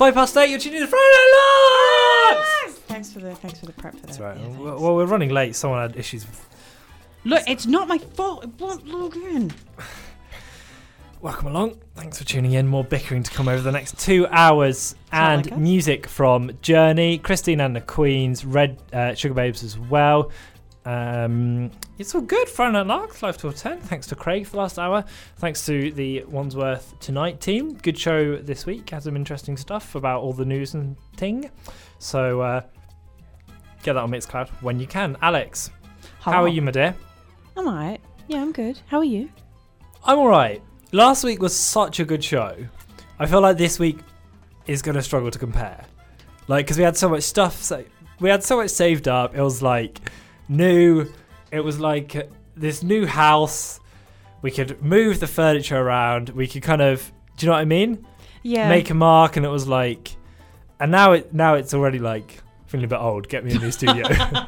8:05, you're tuning in to Friday Locks! Thanks for the prep for that. That's right. Yeah, Well, we're running late. Someone had issues with... Look, it's not my fault. It won't log in. Welcome along. Thanks for tuning in. More bickering to come over the next 2 hours. And like us. music from Journey, Christine and the Queens, Red Sugar Babes as well. It's all good. Friday Night Larks, Live Tour 10. Thanks to Craig for the last hour. Thanks to the Wandsworth Tonight team. Good show this week. Had some interesting stuff about all the news and ting. So get that on Mixcloud when you can. Alex, how are you, my dear? I'm alright. Yeah, I'm good. How are you? I'm alright. Last week was such a good show. I feel like this week is going to struggle to compare. Like, because we had so much stuff. So we had so much saved up. It was like new. It was like this new house. We could move the furniture around. We could kind of, do you know what I mean? Yeah. Make a mark, and it was like, and now it's already like feeling a bit old. Get me a new studio.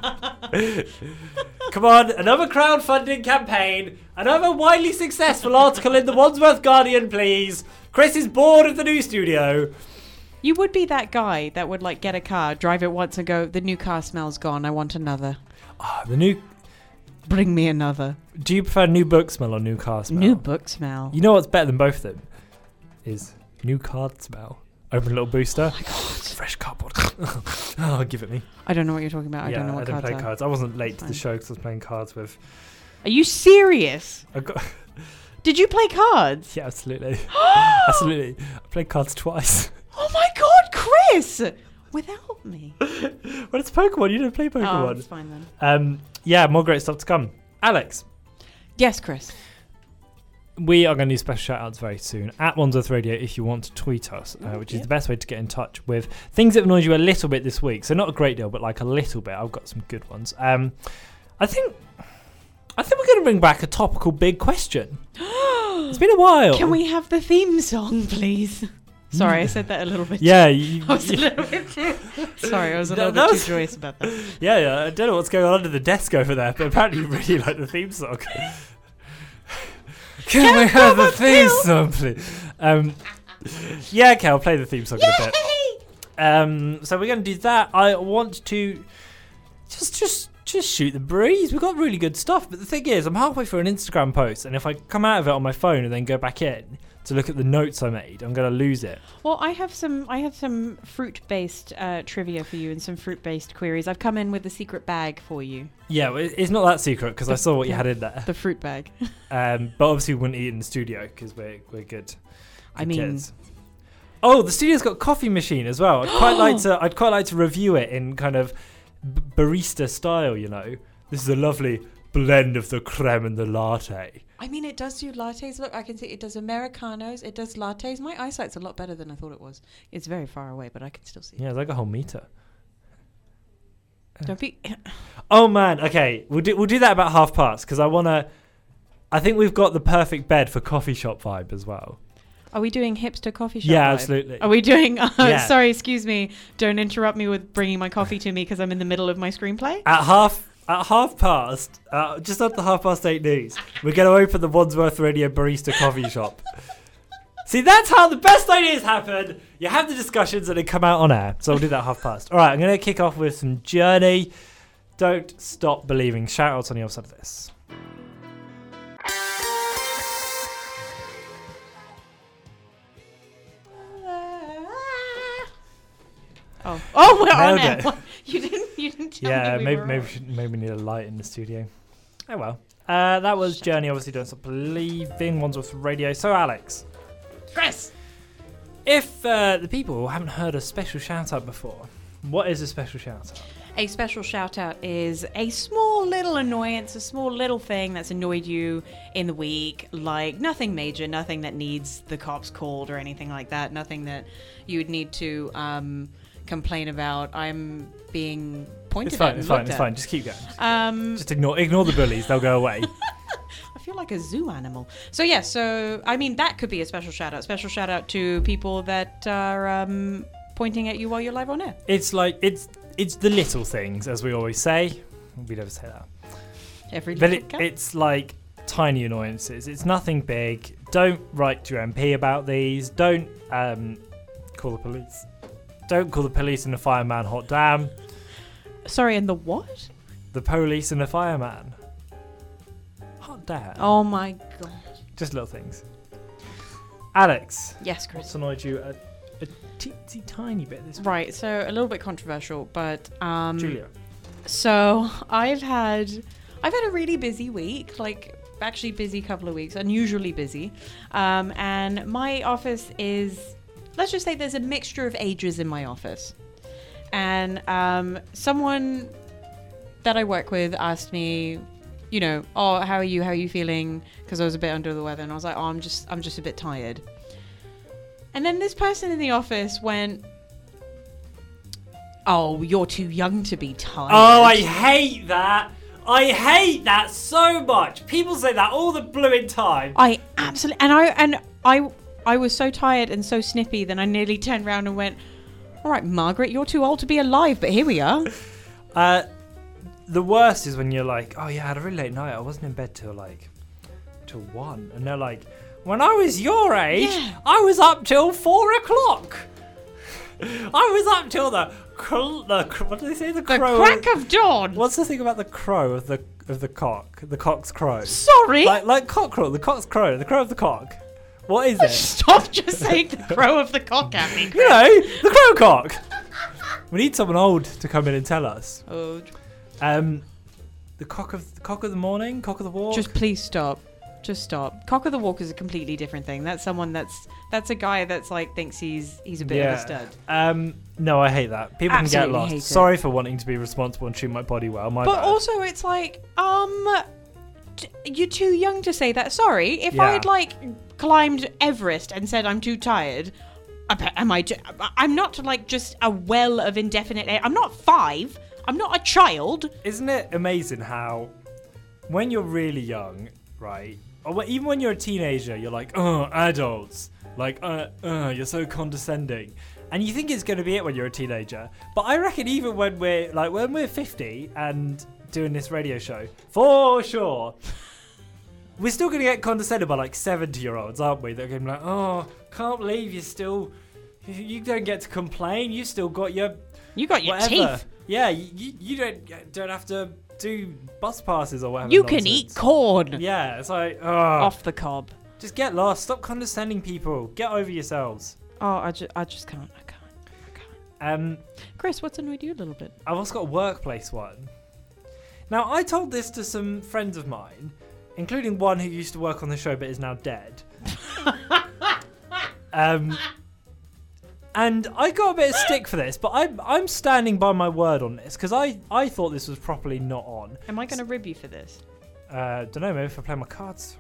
Come on, another crowdfunding campaign, another widely successful article in the Wandsworth Guardian, please. Chris is bored of the new studio. You would be that guy that would like get a car, drive it once and go, the new car smells gone, I want another. The new. Bring me another. Do you prefer new book smell or new car smell? New book smell. You know what's better than both of them? Is new card smell. Open a little booster. Oh my God. Fresh cardboard. Oh, give it me. I don't know what you're talking about. I don't know what I didn't cards play are. cards. I wasn't late to the Fine. show because I was playing cards with... Are you serious? I got... Did you play cards? Yeah, absolutely. Absolutely. I played cards twice. Oh my God, Chris! Without me. Well, it's Pokemon. You didn't play Oh, Pokemon. it's fine then. Yeah, more great stuff to come. Alex, Yes, Chris. we are going to do special shout-outs very soon at Wandsworth Radio if you want to tweet us, which is the best way to get in touch with things that annoyed you a little bit this week. So not a great deal, but like a little bit. I've got some good ones. I think we're going to bring back a topical big question. It's been a while. Can we have the theme song, please? Sorry, I said that a little bit. Yeah. I was a little bit too... Sorry, I was a little That bit was- too joyous about that. Yeah. I don't know what's going on under the desk over there, but apparently you really like the theme song. Can we have the theme song, please? Yeah, okay, I'll play the theme song in a bit. So we're going to do that. I want to just shoot the breeze. We've got really good stuff, but the thing is, I'm halfway through an Instagram post, and if I come out of it on my phone and then go back in to look at the notes I made, I'm going to lose it. Well, I have some fruit-based trivia for you and some fruit-based queries. I've come in with a secret bag for you. Yeah, well, it's not that secret because I saw what you had in there. The fruit bag. But obviously we wouldn't eat it in the studio because we're good. I mean, kids. Oh, the studio's got a coffee machine as well. I'd quite like to review it in kind of barista style. You know, this is a lovely blend of the creme and the latte. I mean, it does do lattes. Look, I can see it does Americanos. It does lattes. My eyesight's a lot better than I thought it was. It's very far away, but I can still see. Yeah, it's like a whole meter. Don't be. Oh man, okay, we'll do that about past because I think we've got the perfect bed for coffee shop vibe as well. Are we doing hipster coffee shop? Yeah, vibe? absolutely. Are we doing? Yeah. Sorry, excuse me. Don't interrupt me with bringing my coffee to me because I'm in the middle of my screenplay. At half past, just after 8:30 news, we're going to open the Wandsworth Radio Barista Coffee Shop. See, that's how the best ideas happen. You have the discussions and they come out on air. So I'll do that at 8:30. All right, I'm going to kick off with some Journey. Don't Stop Believing. Shout outs on the other side of this. Oh, we're on Nailed air. it. You didn't tell Yeah, me. maybe we need a light in the studio. Oh well. That was Journey. Obviously, Don't Stop Believing. Wandsworth Radio. So Alex, Chris. if the people haven't heard a special shout out before, what is a special shout out? A special shout out is a small little annoyance, a small little thing that's annoyed you in the week, like nothing major, nothing that needs the cops called or anything like that, nothing that you would need to complain about. I'm being pointed at. It's fine. Just keep going. Just ignore the bullies. They'll go away. I feel like a zoo animal. So yeah, I mean that could be a special shout out. Special shout out to people that are pointing at you while you're live on air. It's like it's the little things, as we always say. We never say that. But it's like tiny annoyances. It's nothing big. Don't write to your MP about these. Don't call the police. Don't call the police and the fireman hot damn. Sorry, and the what? The police and the fireman. Hot damn. Oh my god. Just little things. Alex. Yes, Chris. What's annoyed you a teensy tiny bit this week? Right, so a little bit controversial, but Julia. So I've had a really busy week, like actually busy couple of weeks, unusually busy. And my office is, let's just say there's a mixture of ages in my office. And someone that I work with asked me, you know, oh, how are you feeling? Because I was a bit under the weather, and I was like, oh, I'm just a bit tired. And then this person in the office went, oh, you're too young to be tired. Oh, I hate that. I hate that so much. People say that all the blooming time. I absolutely, and I was so tired and so snippy, then I nearly turned around and went, all right, Margaret, you're too old to be alive, but here we are. The worst is when you're like, oh yeah, I had a really late night. I wasn't in bed till 1. And they're like, when I was your age, Yeah. I was up till 4 o'clock. I was up till what do they say? The The crow. crack of dawn. What's the thing about the crow of the cock? The cock's crow. Sorry. Like cockerel, the cock's crow, the crow of the cock. What is it? Stop just saying the crow of the cock at me. You know, the crow cock. We need someone old to come in and tell us. Oh, The cock of the morning, cock of the walk. just please stop. Just stop. Cock of the walk is a completely different thing. That's someone that's a guy that's like thinks he's a bit of a stud. No, I hate that. People can Absolutely get hate it. lost. Sorry for wanting to be responsible and treat my body well. My But bad. also, it's like, you're too young to say that. Sorry, if Yeah. I had climbed Everest and said I'm too tired, I'm not just a well of indefinite. I'm not 5. I'm not a child. Isn't it amazing how when you're really young, right? Or even when you're a teenager, you're like, oh, adults. You're so condescending. And you think it's going to be it when you're a teenager. But I reckon even when we're 50 and doing this radio show, for sure, we're still going to get condescended by 70-year-olds, aren't we? They're going to be like, oh, can't believe you don't get to complain. You still got your whatever. teeth. Yeah, you don't have to do bus passes or whatever. You nonsense. can eat corn Yeah, it's like, off the cob. just get lost. Stop condescending people. Get over yourselves. Oh, I just can't. I can't. Chris, what's annoyed you a little bit? I've also got a workplace one. Now, I told this to some friends of mine, including one who used to work on the show but is now dead. And I got a bit of stick for this, but I'm standing by my word on this because I thought this was properly not on. Am I going to rib you for this? Don't know, maybe if I play my cards.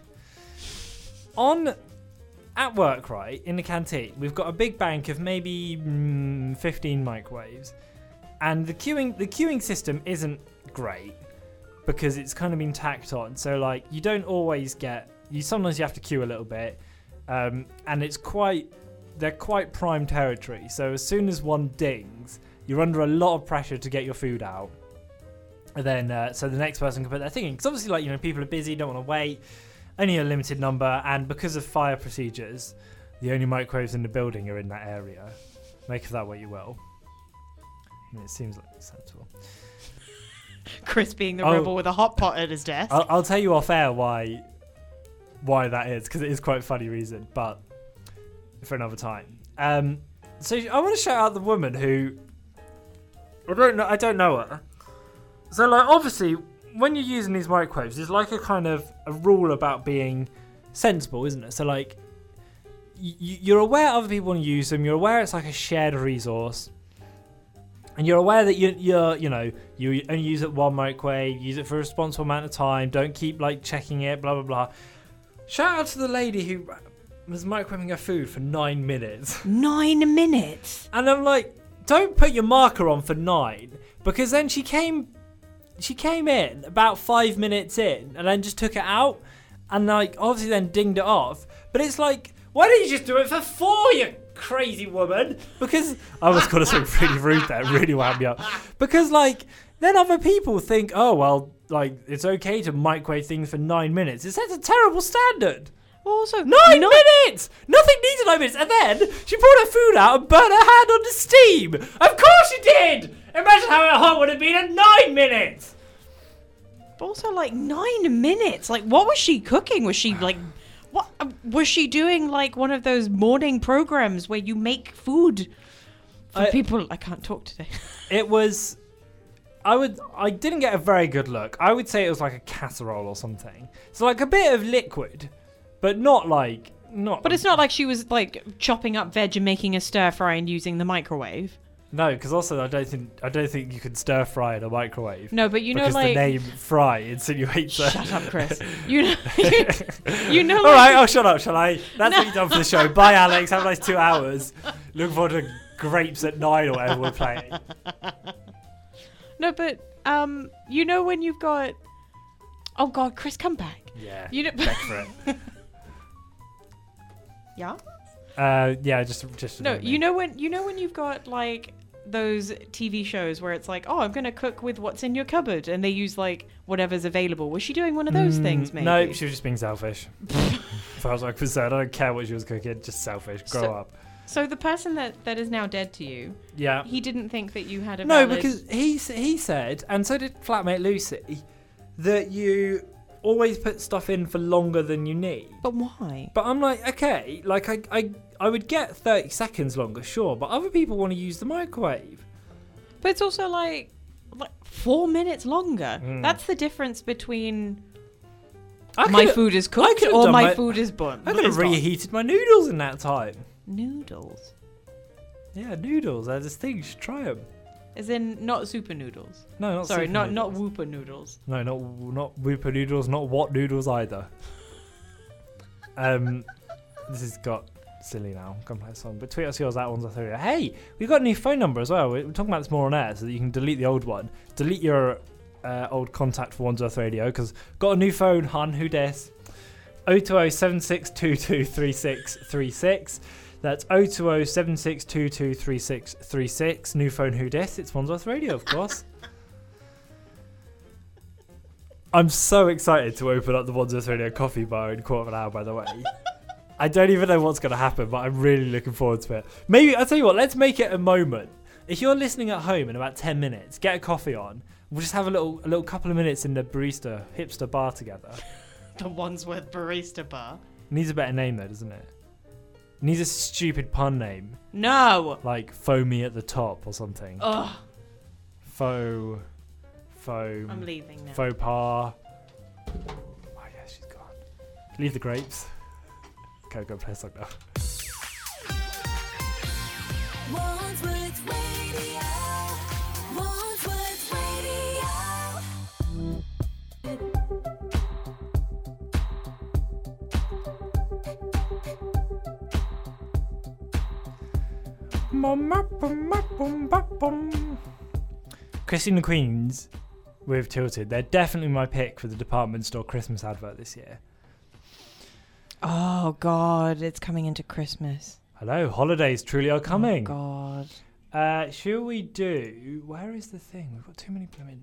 At work, right, in the canteen, we've got a big bank of maybe 15 microwaves. And the queuing system isn't great because it's kind of been tacked on. So you don't always sometimes you have to queue a little bit. And they're quite prime territory. So as soon as one dings, you're under a lot of pressure to get your food out. And then, so the next person can put their thing in. Because obviously, people are busy, don't want to wait. Only a limited number. And because of fire procedures, the only microwaves in the building are in that area. Make of that what you will. I mean, it seems like sensible. Chris being the rebel with a hot pot at his desk. I'll tell you off air why that is, because it is quite a funny reason. But for another time. So I want to shout out the woman who I don't know her. So obviously when you're using these microwaves, there's a kind of a rule about being sensible, isn't it? So you're aware other people want to use them. You're aware it's a shared resource, and you're aware that you only use it one microwave, use it for a responsible amount of time. Don't keep checking it, blah blah blah. Shout out to the lady who was microwaving her food for 9 minutes. 9 minutes. And I'm like, don't put your marker on for 9, because then she came in about 5 minutes in and then just took it out and obviously then dinged it off. But it's why don't you just do it for 4, you crazy woman? Because I was going to say really rude there, really wound me up. Because then other people think, oh well, it's okay to microwave things for 9 minutes. It sets a terrible standard. Also, 9 minutes! Nothing needed 9 minutes. And then she pulled her food out and burnt her hand on the steam. Of course she did! Imagine how hot would have been at 9 minutes. Also, like 9 minutes. Like, what was she cooking? Was she like, what was she doing? Like one of those morning programs where you make food for people. I can't talk today. It was. I didn't get a very good look. I would say it was like a casserole or something. So like a bit of liquid, but not. But it's not like she was like chopping up veg and making a stir fry and using the microwave. No, because also I don't think you can stir fry in a microwave. No, but you know, because like the name fry insinuates. Shut up, Chris. You know. All right, I'll shut up, shall I? That's what you've done for the show. Bye, Alex. Have a nice 2 hours. Look forward to Grapes at 9 or whatever we're playing. No, but you know when you've got. Oh God, Chris, come back. Yeah. You know. Back for it. Yeah. Yeah, just. No, you know when you've got like those TV shows where it's like, oh, I'm gonna cook with what's in your cupboard, and they use like whatever's available. Was she doing one of those things? Maybe. No, she was just being selfish. As far as I'm concerned, I don't care what she was cooking. Just selfish. Grow up. So the person that is now dead to you, yeah, he didn't think that you had a no, valid... because he said, and so did flatmate Lucy, that you always put stuff in for longer than you need. But why? But I'm like, okay, like I would get 30 seconds longer, sure, but other people want to use the microwave. But it's also like 4 minutes longer. That's the difference between my food is cooked or my food is burnt. I could have reheated my noodles in that time. Noodles? Yeah, noodles. They're this thing. You should try them. As in, not super noodles. No, not Sorry, super not noodles. Whooper noodles. No, not Whooper noodles. Not what noodles either. This has got silly now. I'm gonna play a song. But tweet us yours at ones I Hey, we've got a new phone number as well. We're talking about this more on air, so that you can delete the old one. Delete your old contact for Wandsworth Radio, because got a new phone, hun. Who dis? 020 7622 3636. That's 020 7622 3636. New phone, who dis? It's Wandsworth Radio, of course. I'm so excited to open up the Wandsworth Radio coffee bar in a quarter of an hour, by the way. I don't even know what's going to happen, but I'm really looking forward to it. Maybe, I'll tell you what, let's make it a moment. If you're listening at home in about 10 minutes, get a coffee on. We'll just have a little couple of minutes in the barista hipster bar together. The Wandsworth Barista Bar. Needs a better name though, doesn't it? Needs a stupid pun name. No! Like foamy at the top or something. Ugh. Foam. I'm leaving now. Faux pas. Oh yeah, she's gone. Leave the grapes. Okay, go play a song now. Wandsworth Radio. Wandsworth Christine and the Queens with Tilted. They're definitely my pick for the department store Christmas advert this year. Oh, God. It's coming into Christmas. Hello, holidays truly are coming. Oh, God. Shall we do... Where is the thing? We've got too many blooming...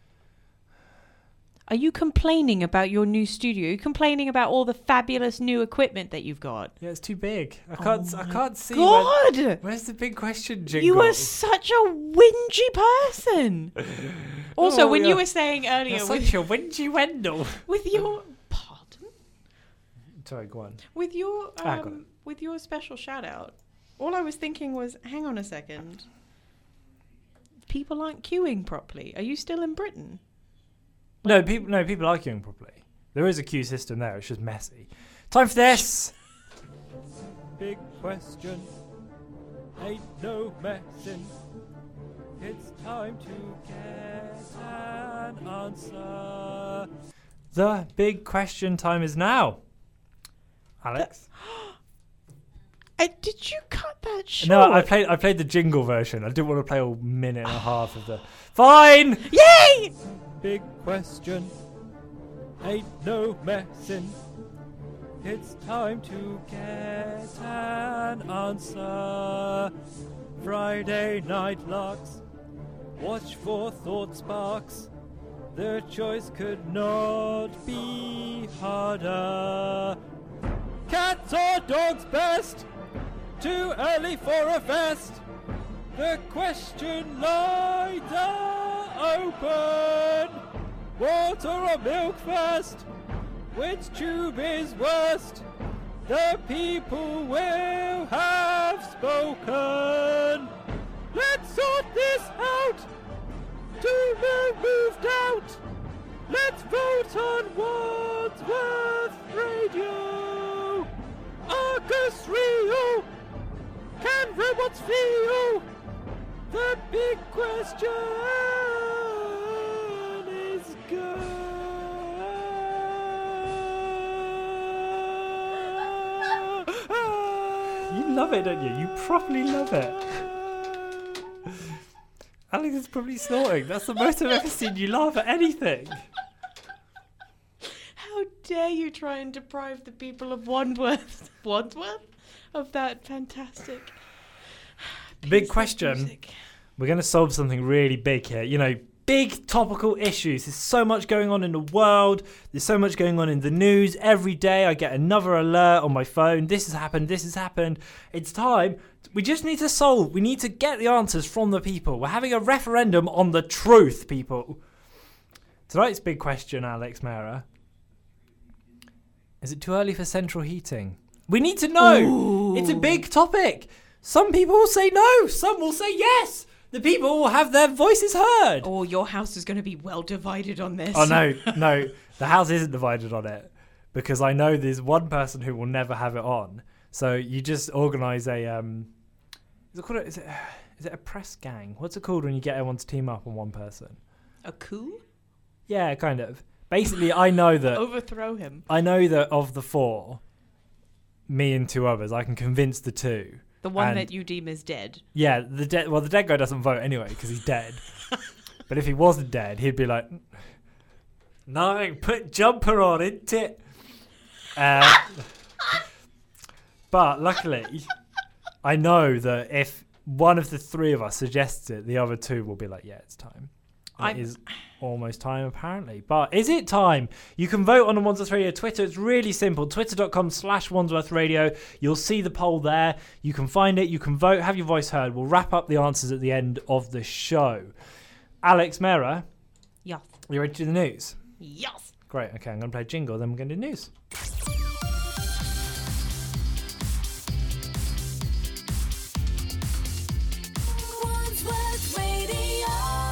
Are you complaining about your new studio? Are you complaining about all the fabulous new equipment that you've got? Yeah, it's too big. I can't see... God! Where's the big question jingle? You are such a whingy person. Also, when you were saying earlier... You're such a whingy Wendell. With your... Pardon? Sorry, go on. With your special shout out, all I was thinking was, hang on a second. People aren't queuing properly. Are you still in Britain? No, people are queuing properly. There is a queue system there. It's just messy. Time for this. Big question. Ain't no messing. It's time to get an answer. The big question time is now. Alex? Did you cut that short? No, I played the jingle version. I didn't want to play a minute and a half of the... Fine! Yay! Big question. Ain't no messing. It's time to get an answer. Friday night larks. Watch for thought sparks. The choice could not be harder. Cats or dogs best? Too early for a fest? The question lines are open. Water or milk first? Which tube is worst? The people will have spoken. Let's sort this out. To remove doubt. Let's vote on Wandsworth Radio. Argus Rio. Can robots feel? The big question is good. You love it, don't you? You properly love it. Alex is probably snorting. That's the most I've ever seen you laugh at anything. How dare you try and deprive the people of Wandsworth of that fantastic Big piece of question. music. We're going to solve something really big here. You know, big topical issues. There's so much going on in the world. There's so much going on in the news. Every day I get another alert on my phone. This has happened. This has happened. It's time. We just need to solve. We need to get the answers from the people. We're having a referendum on the truth, people. Tonight's big question, Alex Mera. Is it too early for central heating? We need to know. Ooh. It's a big topic. Some people will say no. Some will say yes. The people will have their voices heard. Oh, your house is going to be well divided on this. Oh, no. The house isn't divided on it because I know there's one person who will never have it on. So you just organise a... Is it a press gang? What's it called when you get everyone to team up on one person? A coup? Yeah, kind of. Basically, I know that... Overthrow him. I know that of the four, me and two others, I can convince the two. The one And- that you deem is dead. Yeah, the dead guy doesn't vote anyway because he's dead. But if he wasn't dead, he'd be like, "No, put jumper on, isn't it?" But luckily, I know that if one of the three of us suggests it, the other two will be like, "Yeah, it's time." It is almost time, apparently. But is it time? You can vote on the Wandsworth Radio Twitter. It's really simple. Twitter.com/Wandsworth Radio. You'll see the poll there. You can find it. You can vote. Have your voice heard. We'll wrap up the answers at the end of the show. Alex Mera, Yes. are you ready to do the news? Yes. Great. Okay, I'm going to play a jingle. Then we're going to do news. Wandsworth Radio.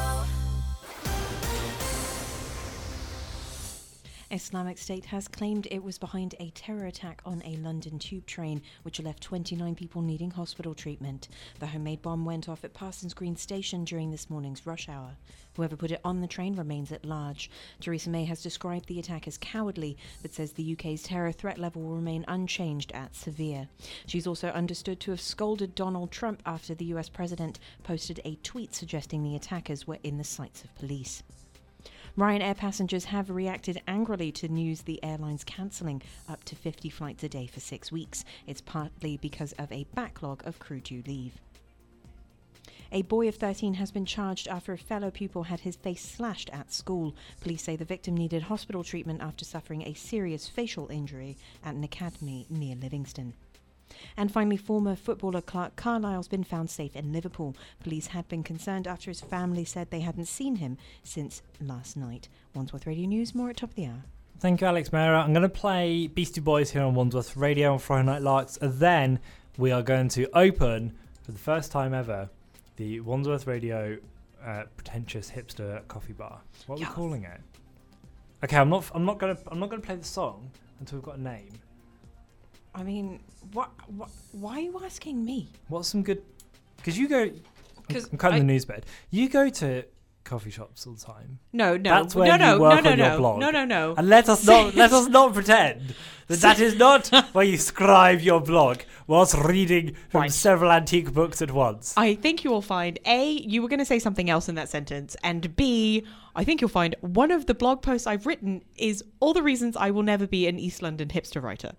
Islamic State has claimed it was behind a terror attack on a London tube train, which left 29 people needing hospital treatment. The homemade bomb went off at Parsons Green Station during this morning's rush hour. Whoever put it on the train remains at large. Theresa May has described the attack as cowardly, but says the UK's terror threat level will remain unchanged at severe. She's also understood to have scolded Donald Trump after the US president posted a tweet suggesting the attackers were in the sights of police. Ryanair passengers have reacted angrily to news the airline's cancelling up to 50 flights a day for 6 weeks. It's partly because of a backlog of crew due leave. A boy of 13 has been charged after a fellow pupil had his face slashed at school. Police say the victim needed hospital treatment after suffering a serious facial injury at an academy near Livingston. And finally, former footballer Clark Carlisle's been found safe in Liverpool. Police had been concerned after his family said they hadn't seen him since last night. Wandsworth Radio News, more at top of the hour. Thank you, Alex Mera. I'm going to play Beastie Boys here on Wandsworth Radio on Friday Night Larks. And then we are going to open, for the first time ever, the Wandsworth Radio pretentious hipster coffee bar. What are we calling it? Okay, I'm not gonna play the song until we've got a name. I mean, why are you asking me? What's some good? Because you go. 'Cause I'm cutting the news bed. You go to coffee shops all the time. No. That's where you work on your blog. No. And let us not pretend that is not where you scribe your blog whilst reading from several antique books at once. I think you will find A, you were going to say something else in that sentence, and B, I think you'll find one of the blog posts I've written is all the reasons I will never be an East London hipster writer.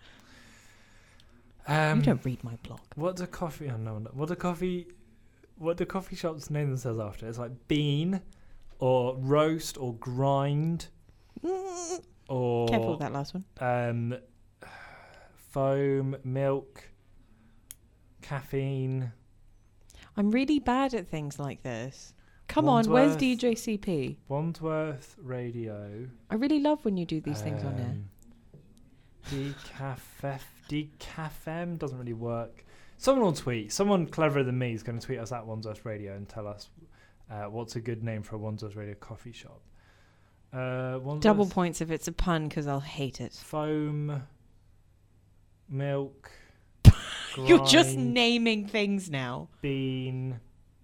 You don't read my blog. What do coffee shops name themselves after? It's like bean or roast or grind or Careful with that last one. foam, milk, caffeine. I'm really bad at things like this. Come on, where's Wandsworth. DJ CP? Wandsworth Radio. I really love when you do these things on there. Decafem doesn't really work. Someone will tweet. Someone cleverer than me is going to tweet us at Wandsworth Radio and tell us what's a good name for a Wandsworth Radio coffee shop. Wandsworth Double points if it's a pun, because I'll hate it. Foam, milk. You're just grind, naming things now. bean,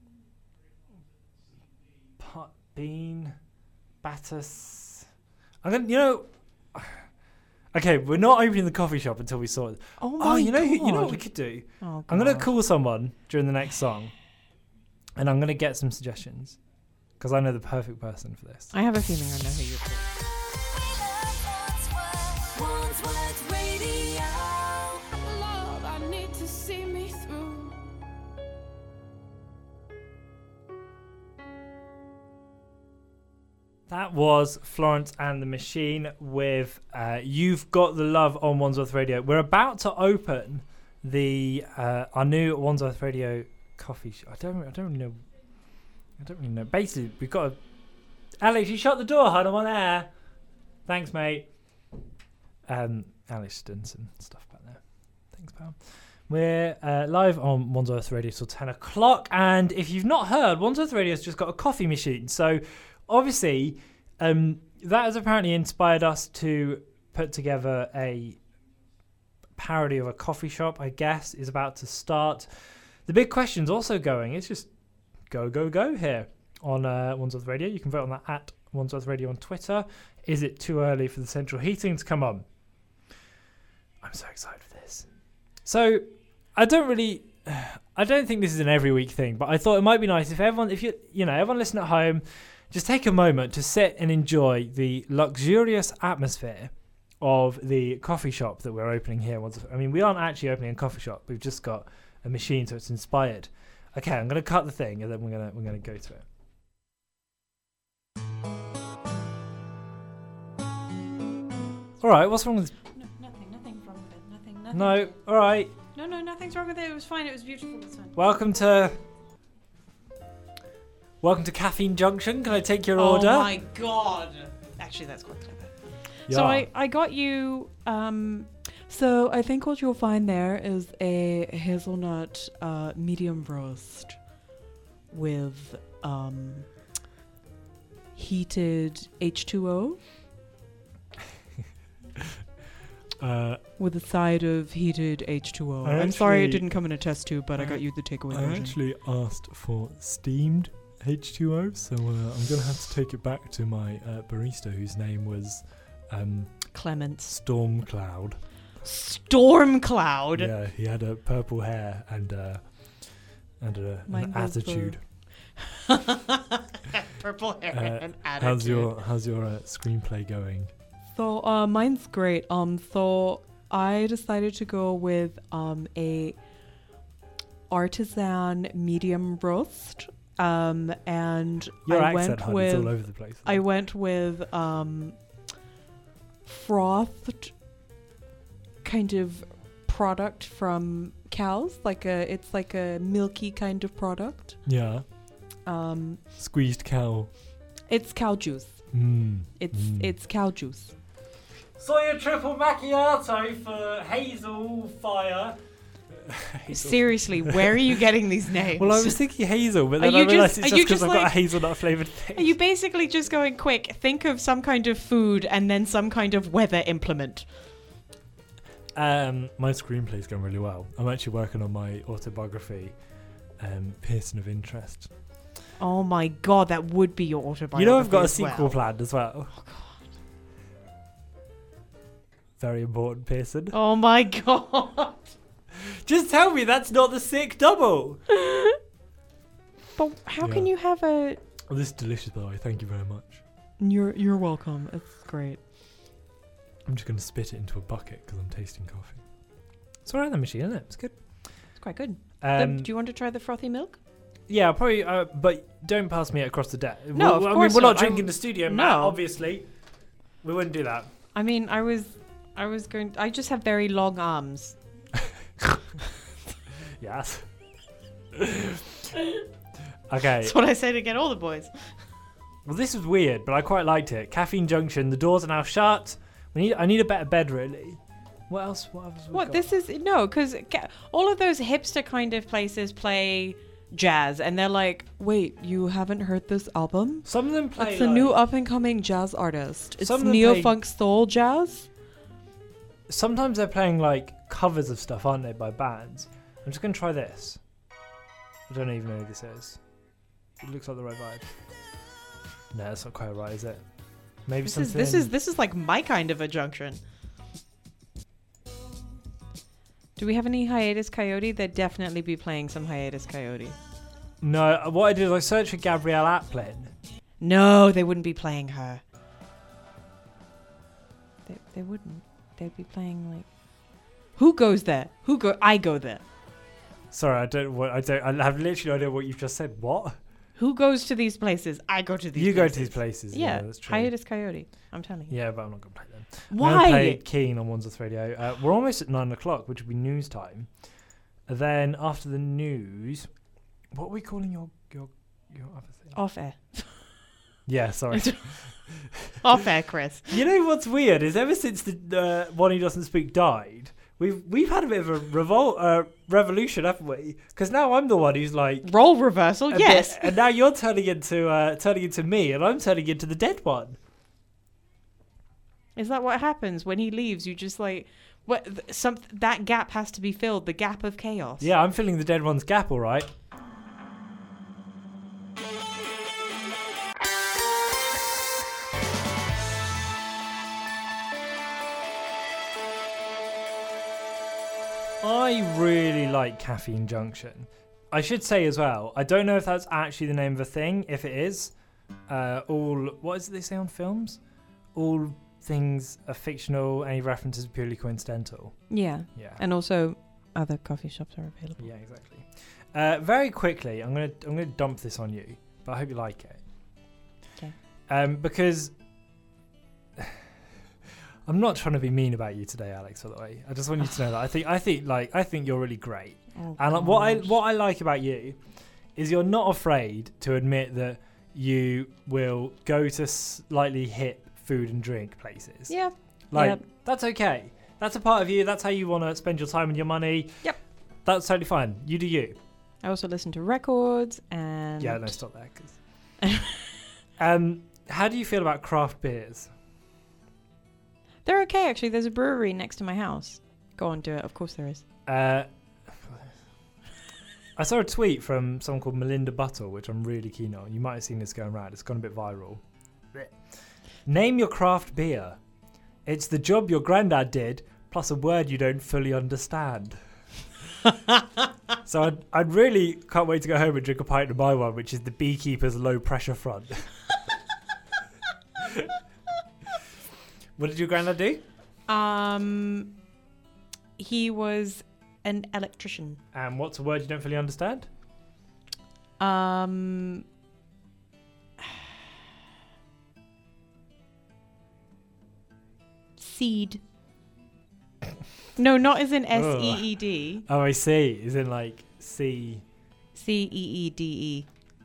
bean, batter. I'm gonna, okay, we're not opening the coffee shop until we sort it. Oh my you know what God. we could do? Oh, I'm gonna God. call someone during the next song, and I'm gonna get some suggestions because I know the perfect person for this. I have a feeling I know who you're calling. Wandsworth Radio. Love, I need to see me through. That was Florence and the Machine with "You've Got the Love" on Wandsworth Radio. We're about to open the our new Wandsworth Radio coffee shop. I don't really know. Basically, we've got Alex, you shut the door, hon. I'm on air. Thanks, mate. Alex done some stuff back there. Thanks, pal. We're live on Wandsworth Radio till 10 o'clock, and if you've not heard, Wandsworth Radio's just got a coffee machine. So obviously, that has apparently inspired us to put together a parody of a coffee shop, I guess, is about to start. The big question's also going. It's just go here on Wandsworth Radio. You can vote on that at Wandsworth Radio on Twitter. Is it too early for the central heating to come on? I'm so excited for this. So I don't think this is an every week thing, but I thought it might be nice if everyone listening at home, just take a moment to sit and enjoy the luxurious atmosphere of the coffee shop that we're opening here. I mean, we aren't actually opening a coffee shop. We've just got a machine, so it's inspired. Okay, I'm going to cut the thing, and then we're going to go to it. All right, what's wrong with? Nothing wrong with it. Nothing. No, all right. No, nothing's wrong with it. It was fine. It was beautiful this time. Welcome to Caffeine Junction. Can I take your Oh order? my God. Actually, that's quite clever. So I got you. So I think what you'll find there is a hazelnut medium roast with heated H2O. With a side of heated H2O. I'm sorry it didn't come in a test tube, but I got you the takeaway version. I actually asked for steamed H2O, so I'm going to have to take it back to my barista, whose name was Clements. Stormcloud. Stormcloud. Yeah, he had a purple hair and an Mine was attitude. Purple hair and attitude. How's your screenplay going? So mine's great. So I decided to go with a artisan medium roast. And Your I accent, went honey, with it's all over the place. I went with frothed kind of product from cows. It's like a milky kind of product. Yeah. Squeezed cow. It's cow juice. It's cow juice. Soya triple macchiato for Hazel Fire. Seriously, where are you getting these names? Well, I was thinking hazel, but Are then I you realised just- it's are just you because just I've got a like- hazelnut flavoured thing. Are you basically just going quick? Think of some kind of food and then some kind of weather implement. My screenplay's going really well. I'm actually working on my autobiography, Pearson of Interest. Oh my God, that would be your autobiography. You know I've got a as sequel well. planned as well. Oh, God. Very important, Pearson. Oh my God. Just tell me that's not the sick double. But how Yeah. can you have a... Oh, this is delicious, by the way. Thank you very much. You're welcome. It's great. I'm just going to spit it into a bucket because I'm tasting coffee. It's alright, the machine, isn't it? It's good. It's quite good. Um, Do you want to try the frothy milk? yeah, probably, but don't pass me it across the deck. No, of I course mean, we're not not. drinking the studio, Matt, No. obviously. We wouldn't do that. I mean, I was I just have very long arms. Yes. Okay. That's what I say to get all the boys. Well, this was weird, but I quite liked it. Caffeine Junction. The doors are now shut. I need a better bed, really. What else? What else? What this is because all of those hipster kind of places play jazz, and they're like, wait, you haven't heard this album? Some of them play. It's a new up and coming jazz artist. It's Some of them neo play- funk soul jazz. Sometimes they're playing like covers of stuff, aren't they, by bands? I'm just gonna try this. I don't even know who this is. It looks like the right vibe. No, that's not quite right, is it? Maybe This something. is like my kind of a junction. Do we have any Hiatus Coyote? They'd definitely be playing some Hiatus Coyote. No, what I did is I searched for Gabrielle Aplin. No, they wouldn't be playing her. They wouldn't. They'd be playing like. Who goes there? I go there. Sorry, I have literally no idea what you've just said. What? Who goes to these places? I go to these. You places. go to these places. Yeah, that's true. Hiatus Coyote. I'm telling you. Yeah, but I'm not gonna play them. Why? I'm gonna play Keen on Wandsworth Radio. We're almost at 9 o'clock, which will be news time. And then after the news, what are we calling your other thing? Off air. Yeah, sorry. Off air, Chris. You know what's weird is ever since the One Who Doesn't Speak died, we've had a bit of a revolution, haven't we? Because now I'm the one who's like Role reversal. a Yes. bit- and now you're turning into me, and I'm turning into the dead one. Is that what happens when he leaves? You just like that gap has to be filled. The gap of chaos. Yeah, I'm filling the dead one's gap, all right. I really like Caffeine Junction. I should say as well, I don't know if that's actually the name of a thing. If it is, what is it they say on films? All things are fictional, any references are purely coincidental. Yeah. Yeah. And also, other coffee shops are available. Yeah, exactly. Very quickly, I'm gonna dump this on you, but I hope you like it. Okay. Because I'm not trying to be mean about you today, Alex. By the way, I just want you to know that I think you're really great. Oh, And what I like about you is you're not afraid to admit that you will go to slightly hip food and drink places. Yeah. Like Yep. that's okay. That's a part of you. That's how you want to spend your time and your money. Yep. That's totally fine. You do you. I also listen to records and. Yeah, no, stop there. 'Cause how do you feel about craft beers? They're okay, actually. There's a brewery next to my house. Go on, do it. Of course there is. I saw a tweet from someone called Melinda Buttle, which I'm really keen on. You might have seen this going around. It's gone a bit viral. Name your craft beer. It's the job your granddad did, plus a word you don't fully understand. So I'd really can't wait to go home and drink a pint of my one, which is the Beekeeper's Low Pressure Front. What did your granddad do? He was an electrician. And what's a word you don't fully understand? Seed. No, not as in SEED. Oh, I see. Is in like C. CEEDE.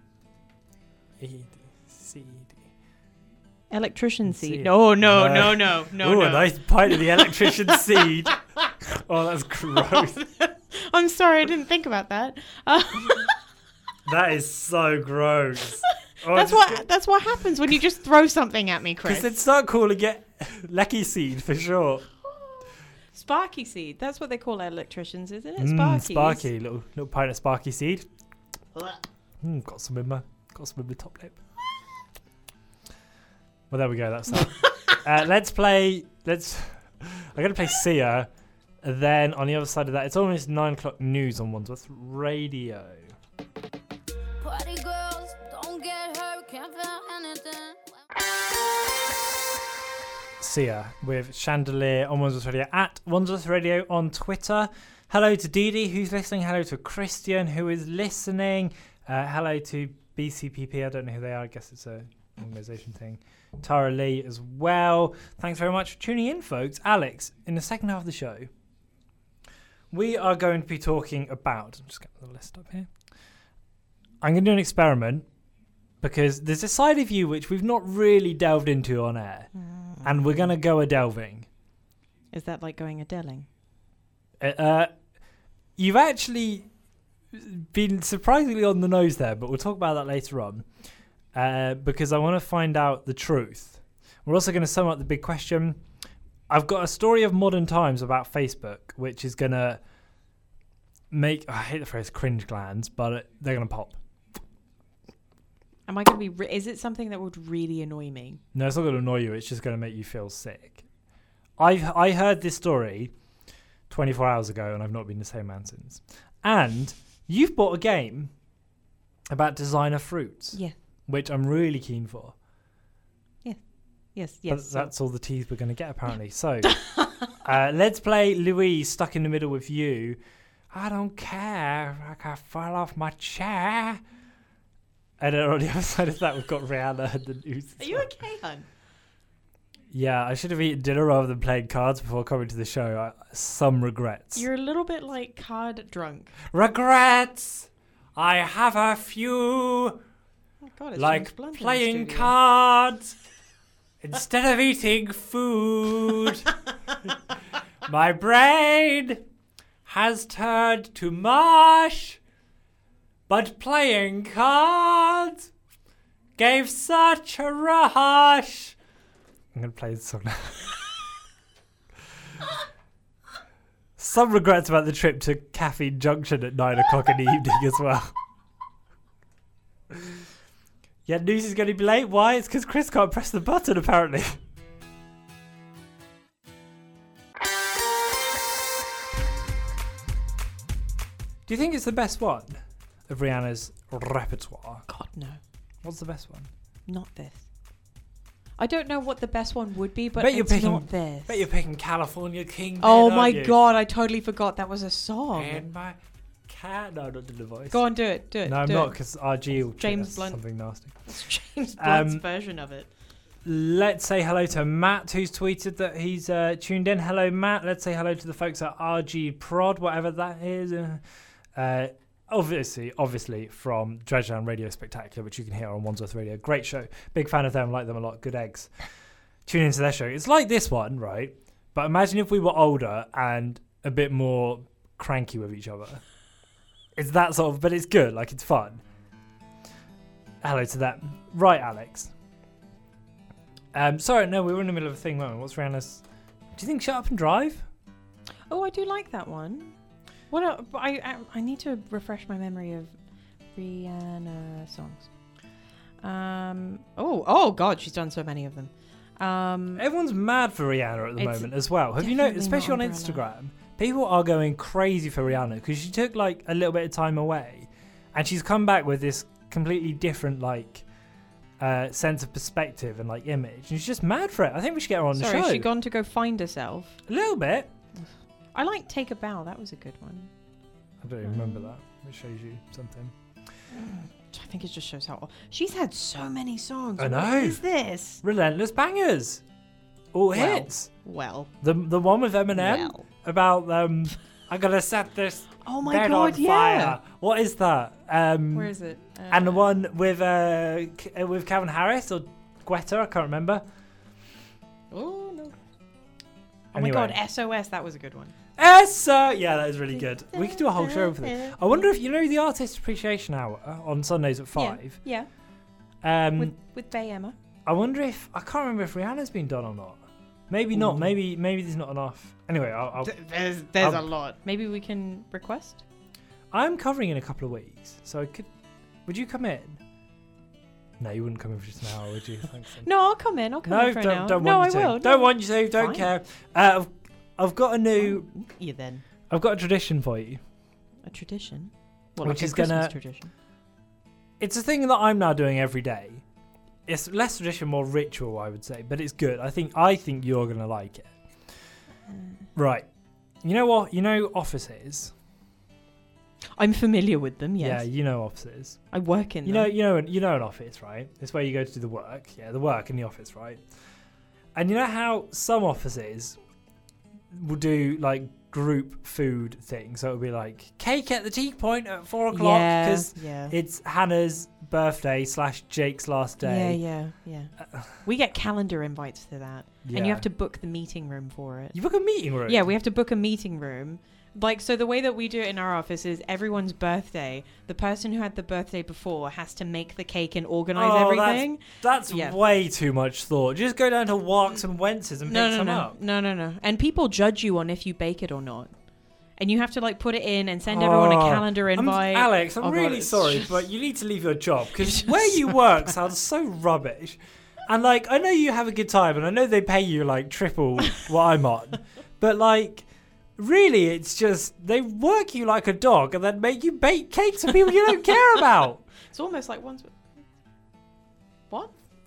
C. Electrician Seed. seed. No. No. No. A nice pint of the electrician seed. Oh, that's gross. I'm sorry, I didn't think about that. That is so gross. Oh, That's what happens when you just throw something at me, Because Chris. they'd start calling it Lecky seed for sure. Sparky seed. That's what they call electricians, isn't it? Sparky. Sparky, little pint of Sparky seed. Got some in my top lip. Well, there we go. That's that. I'm gonna play Sia. And then on the other side of that, it's almost 9 o'clock news on Wandsworth Radio. Party girls, don't get hurt, can't feel anything. Sia with Chandelier on Wandsworth Radio, at Wandsworth Radio on Twitter. Hello to Dee Dee, who's listening. Hello to Christian, who is listening. Hello to BCPP. I don't know who they are. I guess it's a organisation thing. Tara Lee as well. Thanks very much for tuning in, folks. Alex, in the second half of the show, we are going to be talking about... I'm just getting the list up here. I'm going to do an experiment because there's a side of you which we've not really delved into on air. And we're going to go a-delving. Is that like going a-delling? You've actually been surprisingly on the nose there, but we'll talk about that later on. Because I want to find out the truth. We're also going to sum up the big question. I've got a story of modern times about Facebook, which is going to make, I hate the phrase cringe glands, but they're going to pop. Am I going to be, is it something that would really annoy me? No, it's not going to annoy you. It's just going to make you feel sick. I heard this story 24 hours ago, and I've not been the same man since. And you've bought a game about designer fruits. Yeah. Which I'm really keen for. Yes. But that's all the teeth we're going to get, apparently. So, let's play Louise stuck in the middle with you. I don't care. I fall off my chair. And then on the other side of that, we've got Rihanna and the news. Are you okay, hon? Yeah, I should have eaten dinner rather than playing cards before coming to the show. Some regrets. You're a little bit like card drunk. Regrets! I have a few. Oh God, it's like James Blunt in the playing studio. cards instead of eating food. My brain has turned to mush, but playing cards gave such a rush. I'm going to play this song now. Some regrets about the trip to Caffeine Junction at 9 o'clock in the evening as well. Yeah, news is going to be late. Why? It's because Chris can't press the button, apparently. Do you think it's the best one of Rihanna's repertoire? God, no. What's the best one? Not this. I don't know what the best one would be, but Bet you're it's picking- not this. Bet you're picking California King. Oh then, my aren't you? God, I totally forgot that was a song. And my cat. No, not the voice. Go on, do it. No, I'm do not, it. because RG will James us Blunt. something nasty. It's James Blunt's version of it. Let's say hello to Matt, who's tweeted that he's tuned in. Hello, Matt. Let's say hello to the folks at RG Prod, whatever that is. Obviously from Dredgeland Radio Spectacular, which you can hear on Wandsworth Radio. Great show. Big fan of them. Like them a lot. Good eggs. Tune into their show. It's like this one, right? But imagine if we were older and a bit more cranky with each other. It's that sort of, but it's good. Like, it's fun. Hello to them. Right, Alex. Sorry, no, we were in the middle of a thing, weren't we? What's Rihanna's... Do you think Shut Up and Drive? Oh, I do like that one. What? I need to refresh my memory of Rihanna songs. Oh God, she's done so many of them. Everyone's mad for Rihanna at the It's moment as well. Have you noticed, definitely especially on not Instagram, people are going crazy for Rihanna because she took like a little bit of time away and she's come back with this completely different like sense of perspective and like image. And she's just mad for it. I think we should get her on the Sorry, show. has she gone to go find herself? A little bit. I like Take a Bow. That was a good one. I don't even remember that. It shows you something. I think it just shows how... She's had so many songs. I know. What is this? Relentless bangers. All Well, hits. Well. The one with Eminem Well. about I'm gonna set this Oh my bed God, on yeah. fire. What is that? Where is it? And the one with Calvin Harris or Guetta, I can't remember. Oh, no. Oh Anyway. my God, SOS. That was a good one. Yeah, that is really good. We could do a whole show for this. I wonder if you know the Artist Appreciation Hour on Sundays at 5. Yeah. With Bay Emma. I wonder if I can't remember if Rihanna's been done or not. Maybe not. Maybe there's not enough. Anyway, I'll There's I'll- a lot. Maybe we can request. I'm covering in a couple of weeks, so I could. Would you come in? No, you wouldn't come in for just an hour, would you? Thanks. No, I'll come in. I'll come No, in for an hour. don't no, want you I to. will. Don't no. want you to. Don't Fine. care. I've got a new. You then. I've got a tradition for you. A tradition? Well, Which like a is Christmas gonna- tradition. It's a thing that I'm now doing every day. It's less tradition, more ritual, I would say, but it's good. I think you're gonna like it. Right. You know what? You know offices. I'm familiar with them. Yes. Yeah, you know offices. I work in You them. know an office, right? It's where you go to do the work. Yeah, the work in the office, right? And you know how some offices will do like group food things. So it'll be like cake at the tea point at 4:00 because yeah. it's Hannah's birthday / Jake's last day. Yeah. We get calendar invites to that. And you have to book the meeting room for it. You book a meeting room. Yeah, we have to book a meeting room. Like, so the way that we do it in our office is everyone's birthday, the person who had the birthday before has to make the cake and organise everything. That's way too much thought. Just go down to Walks and Wences and pick some up. No. And people judge you on if you bake it or not. And you have to like put it in and send everyone a calendar invite. Alex, I'm really sorry, but you need to leave your job because where you work sounds so rubbish. And like, I know you have a good time and I know they pay you like triple what I'm on, but like, really, it's just they work you like a dog and then make you bake cakes for people you don't care about. It's almost like one's... What?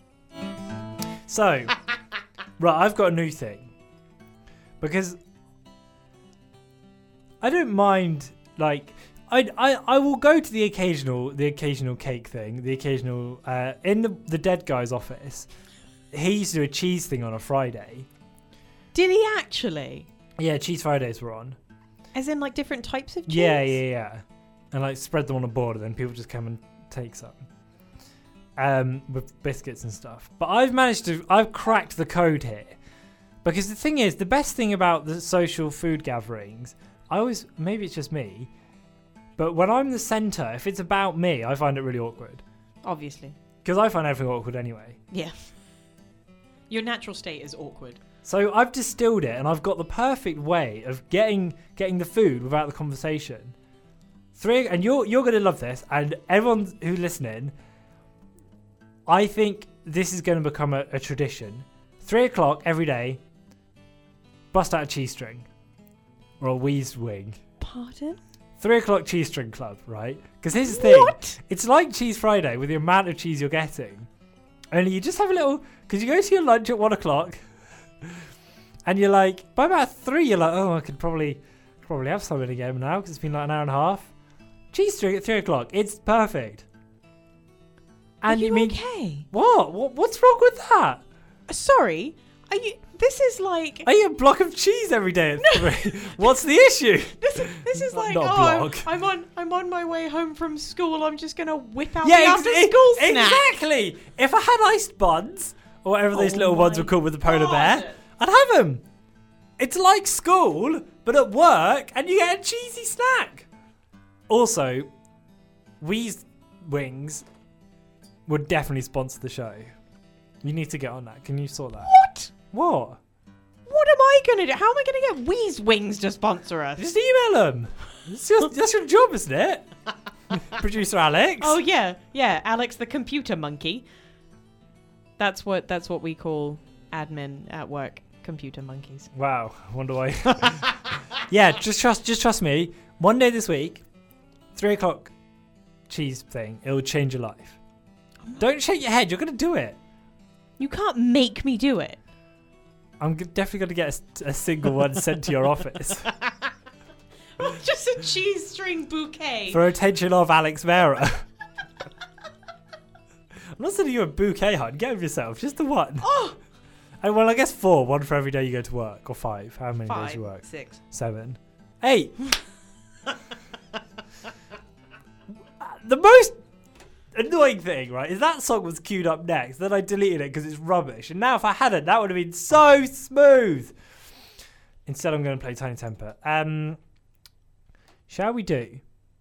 So, right, I've got a new thing. Because I don't mind, like, I will go to the occasional cake thing, the occasional, in the dead guy's office, he used to do a cheese thing on a Friday. Did he actually? Yeah, Cheese Fridays were on. As in, like, different types of cheese? Yeah. And, like, spread them on a board, and then people just come and take some. With biscuits and stuff. But I've cracked the code here. Because the thing is, the best thing about the social food gatherings, maybe it's just me, but when I'm the centre, if it's about me, I find it really awkward. Obviously. Because I find everything awkward anyway. Yeah. Your natural state is awkward. So I've distilled it, and I've got the perfect way of getting the food without the conversation. And you're going to love this, and everyone who's listening, I think this is going to become a tradition. 3:00 every day, bust out a cheese string. Or a wheezed wing. Pardon? 3:00 cheese string club, right? Because here's the thing. What? It's like Cheese Friday with the amount of cheese you're getting. Only you just have a little... Because you go to your lunch at 1:00... And you're like, by about 3, you're like, oh, I could probably have something again now because it's been like an hour and a half. Cheese string at 3:00, it's perfect. And Are you okay? What's wrong with that? Sorry, are you? This is like. I eat a block of cheese every day at 3. What's the issue? This is like, Not a block. I'm on my way home from school. I'm just gonna whip out the after school snack. Exactly. If I had iced buns or whatever those little ones were called with the polar bear, I'd have them. It's like school, but at work, and you get a cheesy snack. Also, Wheezed Wings would definitely sponsor the show. You need to get on that. Can you sort that? What? What am I going to do? How am I going to get Wheeze Wings to sponsor us? Just email them. That's your job, isn't it? Producer Alex. Oh, yeah. Alex the computer monkey. That's what we call admin at work. Computer monkeys. Wow. I wonder why. Yeah, just trust me. One day this week, 3:00 cheese thing. It will change your life. Don't shake your head. You're going to do it. You can't make me do it. I'm definitely going to get a single one sent to your office. Just a cheese string bouquet. For attention of Alex Vera. I'm not sending you a bouquet, hon. Get over yourself. Just the one. Oh! And well, I guess 4. 1 for every day you go to work. Or 5. How many days you work? 6. 7. 8. The most annoying thing, right, is that song was queued up next. Then I deleted it because it's rubbish. And now if I hadn't, that would have been so smooth. Instead, I'm going to play Tiny Temper. Shall we do?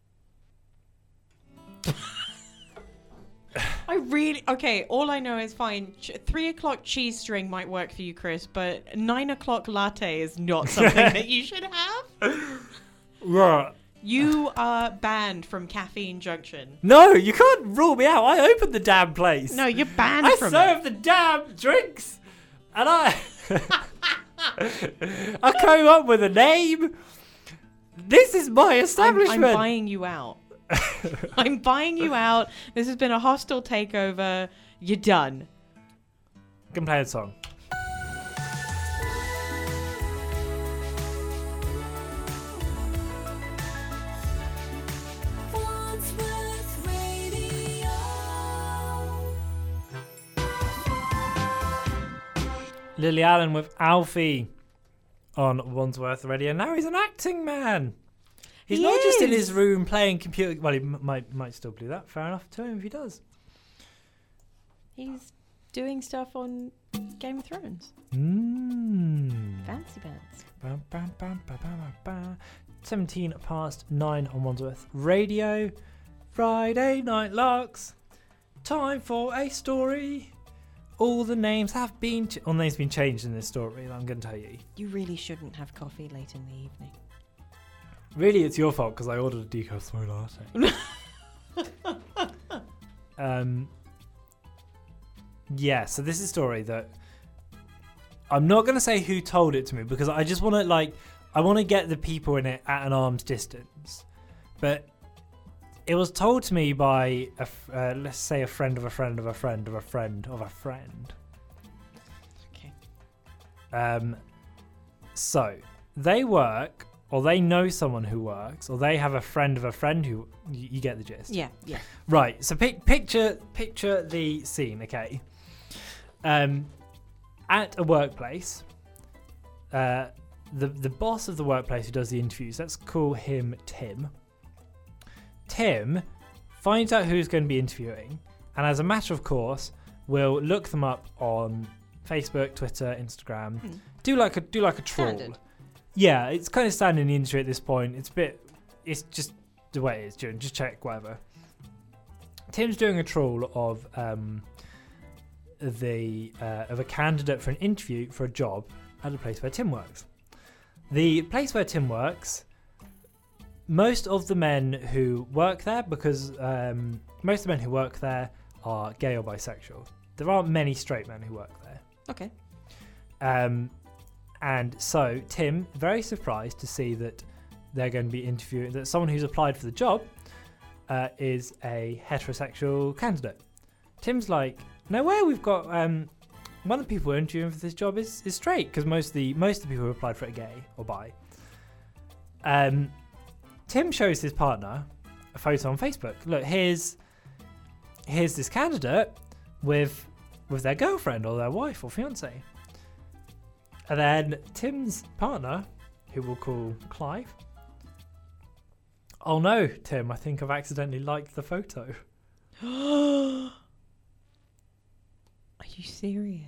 Okay, all I know is fine. 3:00 cheese string might work for you, Chris, but 9:00 latte is not something that you should have. Right. You are banned from Caffeine Junction. No, you can't rule me out. I opened the damn place. No, you're banned from it. I serve the damn drinks. And I came up with a name. This is my establishment. I'm buying you out. I'm buying you out. This has been a hostile takeover. You're done. You can play a song. Lily Allen with Alfie on Wandsworth Radio. Now he's an acting man. He's He not just in is. his room playing computer. Well, he might still do that. Fair enough to him if he does. He's doing stuff on Game of Thrones. Fancy pants. Bam, bam, bam, bam, bam, bam, bam. 17 past 9 on Wandsworth Radio. Friday Night Larks. Time for a story. All the names have been all names been changed in this story. I'm going to tell you. You really shouldn't have coffee late in the evening. Really, it's your fault because I ordered a decaf soy latte. Yeah, so this is a story that I'm not going to say who told it to me because I just want to I want to get the people in it at an arm's distance. But it was told to me by let's say a friend of a friend of a friend of a friend of a friend. Okay. So they work, or they know someone who works, or they have a friend of a friend who you get the gist. Yeah. Right. So picture the scene. Okay. At a workplace, the boss of the workplace who does the interviews, let's call him Tim. Tim finds out who's going to be interviewing, and as a matter of course, will look them up on Facebook, Twitter, Instagram. Do like a troll. Standard. Yeah, it's kind of standard in the industry at this point. It's just the way it is. Just check whatever. Tim's doing a troll of a candidate for an interview for a job at the place where Tim works. The place where Tim works, most of the men who work there, because most of the men who work there are gay or bisexual. There aren't many straight men who work there. Okay. And so Tim, very surprised to see that they're going to be interviewing, that someone who's applied for the job is a heterosexual candidate. Tim's like, no way, we've got one of the people we're interviewing for this job is straight, because most of the people who applied for it are gay or bi. Tim shows his partner a photo on Facebook. Look, here's this candidate with their girlfriend or their wife or fiance. And then Tim's partner, who we'll call Clive. Oh no, Tim, I think I've accidentally liked the photo. Are you serious?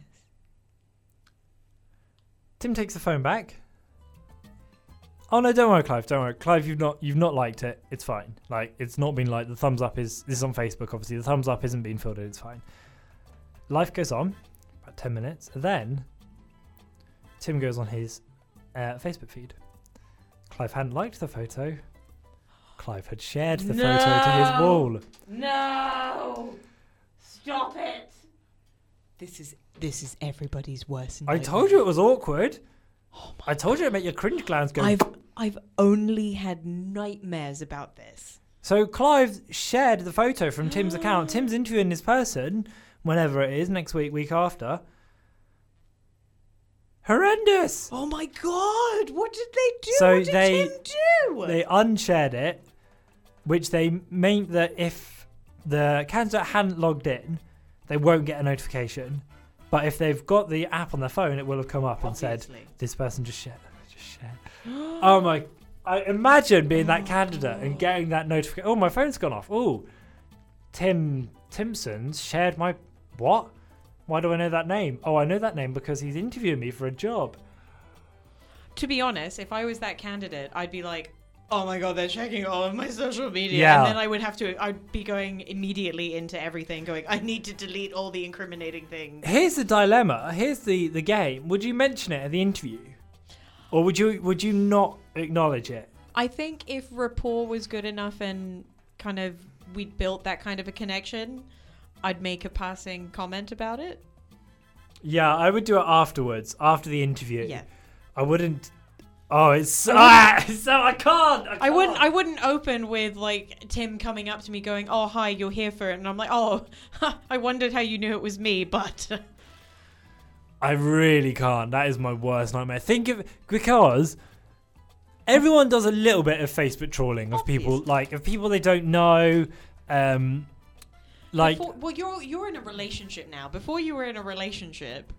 Tim takes the phone back. Oh no, don't worry, Clive. Don't worry, Clive. You've not liked it. It's fine. Like, it's not been liked. The thumbs up this is on Facebook. Obviously, the thumbs up isn't being filled in. It's fine. Life goes on. About 10 minutes. Then Tim goes on his Facebook feed. Clive hadn't liked the photo. Clive had shared the photo to his wall. No! Stop it! This is everybody's worst nightmare. I told you it was awkward. I told you it made your cringe glands go. I've only had nightmares about this. So Clive shared the photo from Tim's account. Tim's interviewing this person, whenever it is, next week after. Horrendous! Oh my god! What did they do? So what did Tim do? They unshared it, which they meant that if the candidate hadn't logged in, they won't get a notification. But if they've got the app on their phone, it will have come up and said, this person just shared. Oh my... I imagine being that candidate and getting that notification. Oh, my phone's gone off. Oh, Tim Timpson's shared my... What? Why do I know that name? Oh, I know that name because he's interviewing me for a job. To be honest, if I was that candidate, I'd be like, oh my god, they're checking all of my social media. Yeah. And then I'd be going immediately into everything, going, I need to delete all the incriminating things. Here's the dilemma. Here's the game. Would you mention it at the interview? Or would you not acknowledge it? I think if rapport was good enough and kind of we'd built that kind of a connection, I'd make a passing comment about it. Yeah, I would do it afterwards, after the interview. Yeah. I wouldn't... Oh, it's so... I can't! I wouldn't open with, like, Tim coming up to me going, oh, hi, you're here for it. And I'm like, oh, I wondered how you knew it was me, but... I really can't. That is my worst nightmare. Think of... Because everyone does a little bit of Facebook trolling of people, like, of people they don't know. Like... You're in a relationship now. Before you were in a relationship,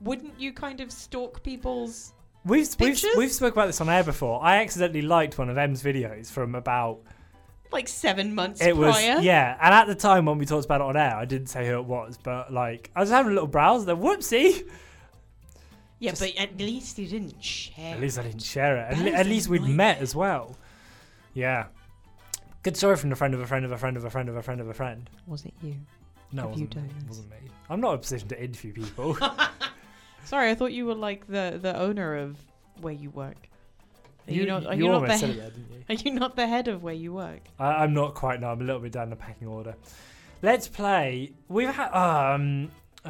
wouldn't you kind of stalk people's We've pictures? spoke about this on air before. I accidentally liked one of Em's videos from about... like 7 months It was, prior? yeah. And at the time when we talked about it on air, I didn't say who it was, but like, I was having a little browse, then whoopsie. Yeah, but at least you didn't share. At least I didn't share it. That At is least we'd annoying. met as well. Yeah. Good story from a friend of a friend of a friend of a friend of a friend of a friend. Was it you? No, it Have you wasn't me. done It this? wasn't me. I'm not in a position to interview people. Sorry, I thought you were like the owner of where you work. Are you not almost said the it there, didn't you? Are you not the head of where you work? I'm not quite. No, I'm a little bit down the pecking order. Let's play. We've had.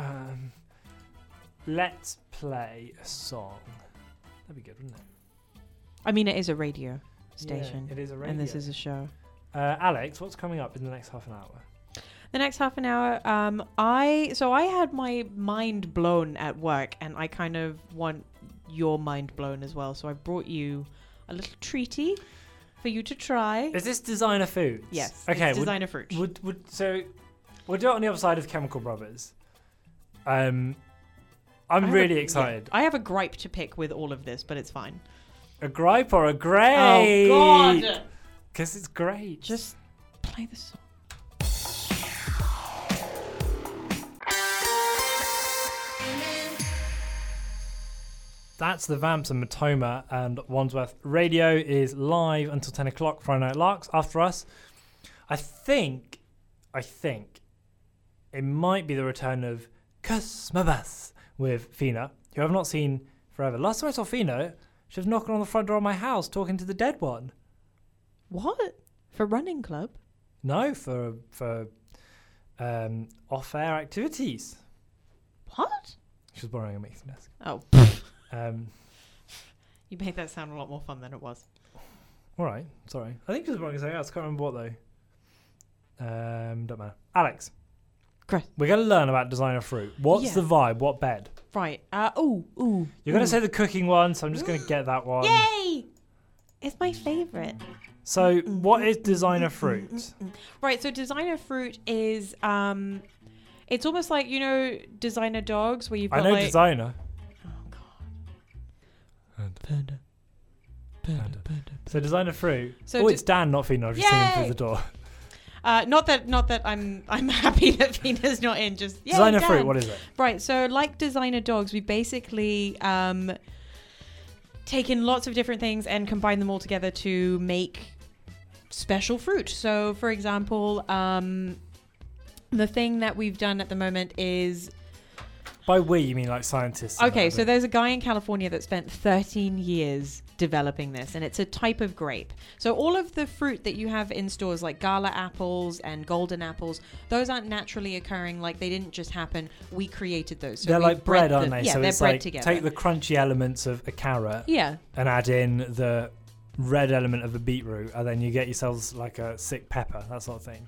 Let's play a song. That'd be good, wouldn't it? I mean, it is a radio station, Yeah, it is a radio. and this is a show. Alex, what's coming up in the next half an hour? The next half an hour, I had my mind blown at work, and I kind of want your mind blown as well. So I brought you a little treaty for you to try. Is this designer foods? Yes. Okay. It's designer fruit. So we'll do it on the other side of Chemical Brothers. I'm really excited. I have a gripe to pick with all of this, but it's fine. A gripe or a great? Oh God! Because it's great. Just play the song. That's the Vamps and Matoma, and Wandsworth Radio is live until 10 o'clock. Friday Night Larks after us. I think it might be the return of Cosmobus with Fina, who I've not seen forever. Last time I saw Fina, she was knocking on the front door of my house talking to the dead one. What? For running club? No, for off-air activities. What? She was borrowing a mixing desk. Oh, You made that sound a lot more fun than it was. All right, sorry. I think she was borrowing something else. Can't remember what though. Don't matter. Alex, Chris. we're going to learn about designer fruit. What's Yeah. the vibe? What bed? Right. Ooh. You're going to say the cooking one, so I'm just going to get that one. Yay! It's my favorite. So, what is designer fruit? Right. So designer fruit is it's almost like, you know, designer dogs where you've got I know like designer. oh god. So designer fruit. So It's Dan, not Fina. I've just seen him through Yay! the door. Not that I'm happy that Fina's not in. Just yay, Designer Dan. fruit. What is it? Right, so like designer dogs, we basically take in lots of different things and combine them all together to make special fruit. So, for example, the thing that we've done at the moment is... By we, you mean like scientists? and Okay, that, so there's a guy in California that spent 13 years developing this, and it's a type of grape. So all of the fruit that you have in stores, like gala apples and golden apples, those aren't naturally occurring. Like, they didn't just happen. We created those. So they're we like bread, bred aren't them. they? Yeah, So they're it's bred like together. take the crunchy elements of a carrot Yeah. and add in the red element of a beetroot, and then you get yourselves like a sick pepper, that sort of thing.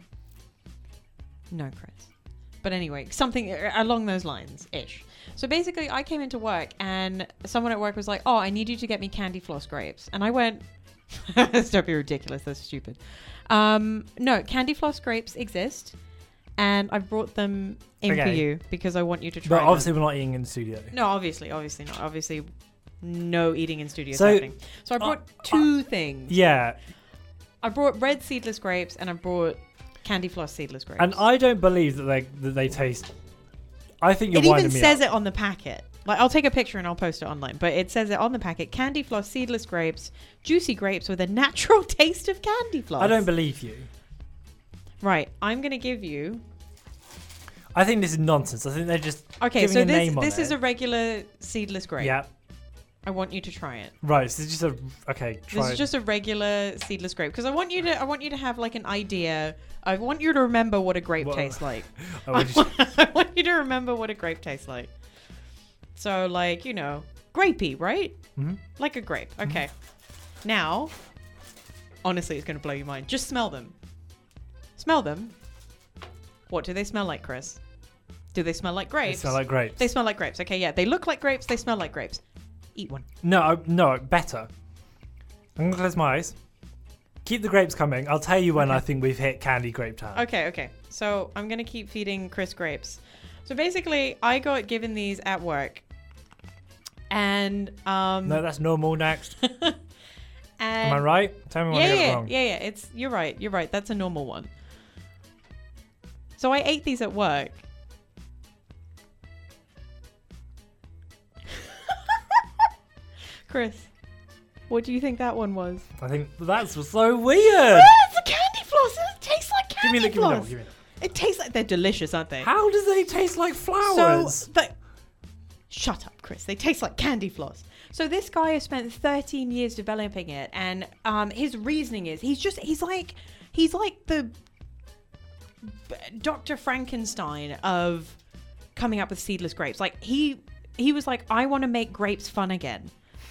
No, Chris. But anyway, something along those lines-ish. So basically, I came into work and someone at work was like, oh, I need you to get me candy floss grapes. And I went, don't be ridiculous, that's stupid. No, candy floss grapes exist. And I've brought them in for Okay. you because I want you to try But them. obviously we're not eating in the studio. No, obviously not. Obviously, no eating in studio So, setting. So I brought two things. Yeah, I brought red seedless grapes and I brought candy floss seedless grapes. and I don't believe that they taste... I think you're It winding even me says up. it on the packet. Like, I'll take a picture and I'll post it online. But it says it on the packet: candy floss, seedless grapes, juicy grapes with a natural taste of candy floss. I don't believe you. Right, I'm gonna give you. I think this is nonsense. I think they're just Okay, giving so a name on this is it. a regular seedless grape. Yeah, I want you to try it. right. So it's just a... Okay, try This is it. just a regular seedless grape because I want you to have like an idea. I want you to remember what a grape Well, tastes like. I would just- I want you to remember what a grape tastes like. So, like, you know, grapey, right? Mhm. Like a grape. Okay. Now, honestly, it's going to blow your mind. Just smell them. Smell them. What do they smell like, Chris? Do they smell like They grapes? smell like grapes. They smell like grapes. Okay, yeah. They look like grapes. They smell like grapes. Eat one. No, better. I'm gonna close my eyes. Keep the grapes coming. I'll tell you when Okay. I think we've hit candy grape time. Okay. So I'm going to keep feeding Chris grapes. So basically, I got given these at work And No, that's normal. Next. and Am I right? Tell me when I get it wrong. Yeah. You're right. That's a normal one. So I ate these at work. Chris, what do you think that one was? I think that's so weird. It's a candy floss. It tastes like Give me candy that. Give me floss. that. Give me that. It tastes like they're delicious, aren't they? How does they taste like flowers? So, but shut up, Chris. They taste like candy floss. So this guy has spent 13 years developing it, and his reasoning is he's like the Dr. Frankenstein of coming up with seedless grapes. Like he was like, I want to make grapes fun again.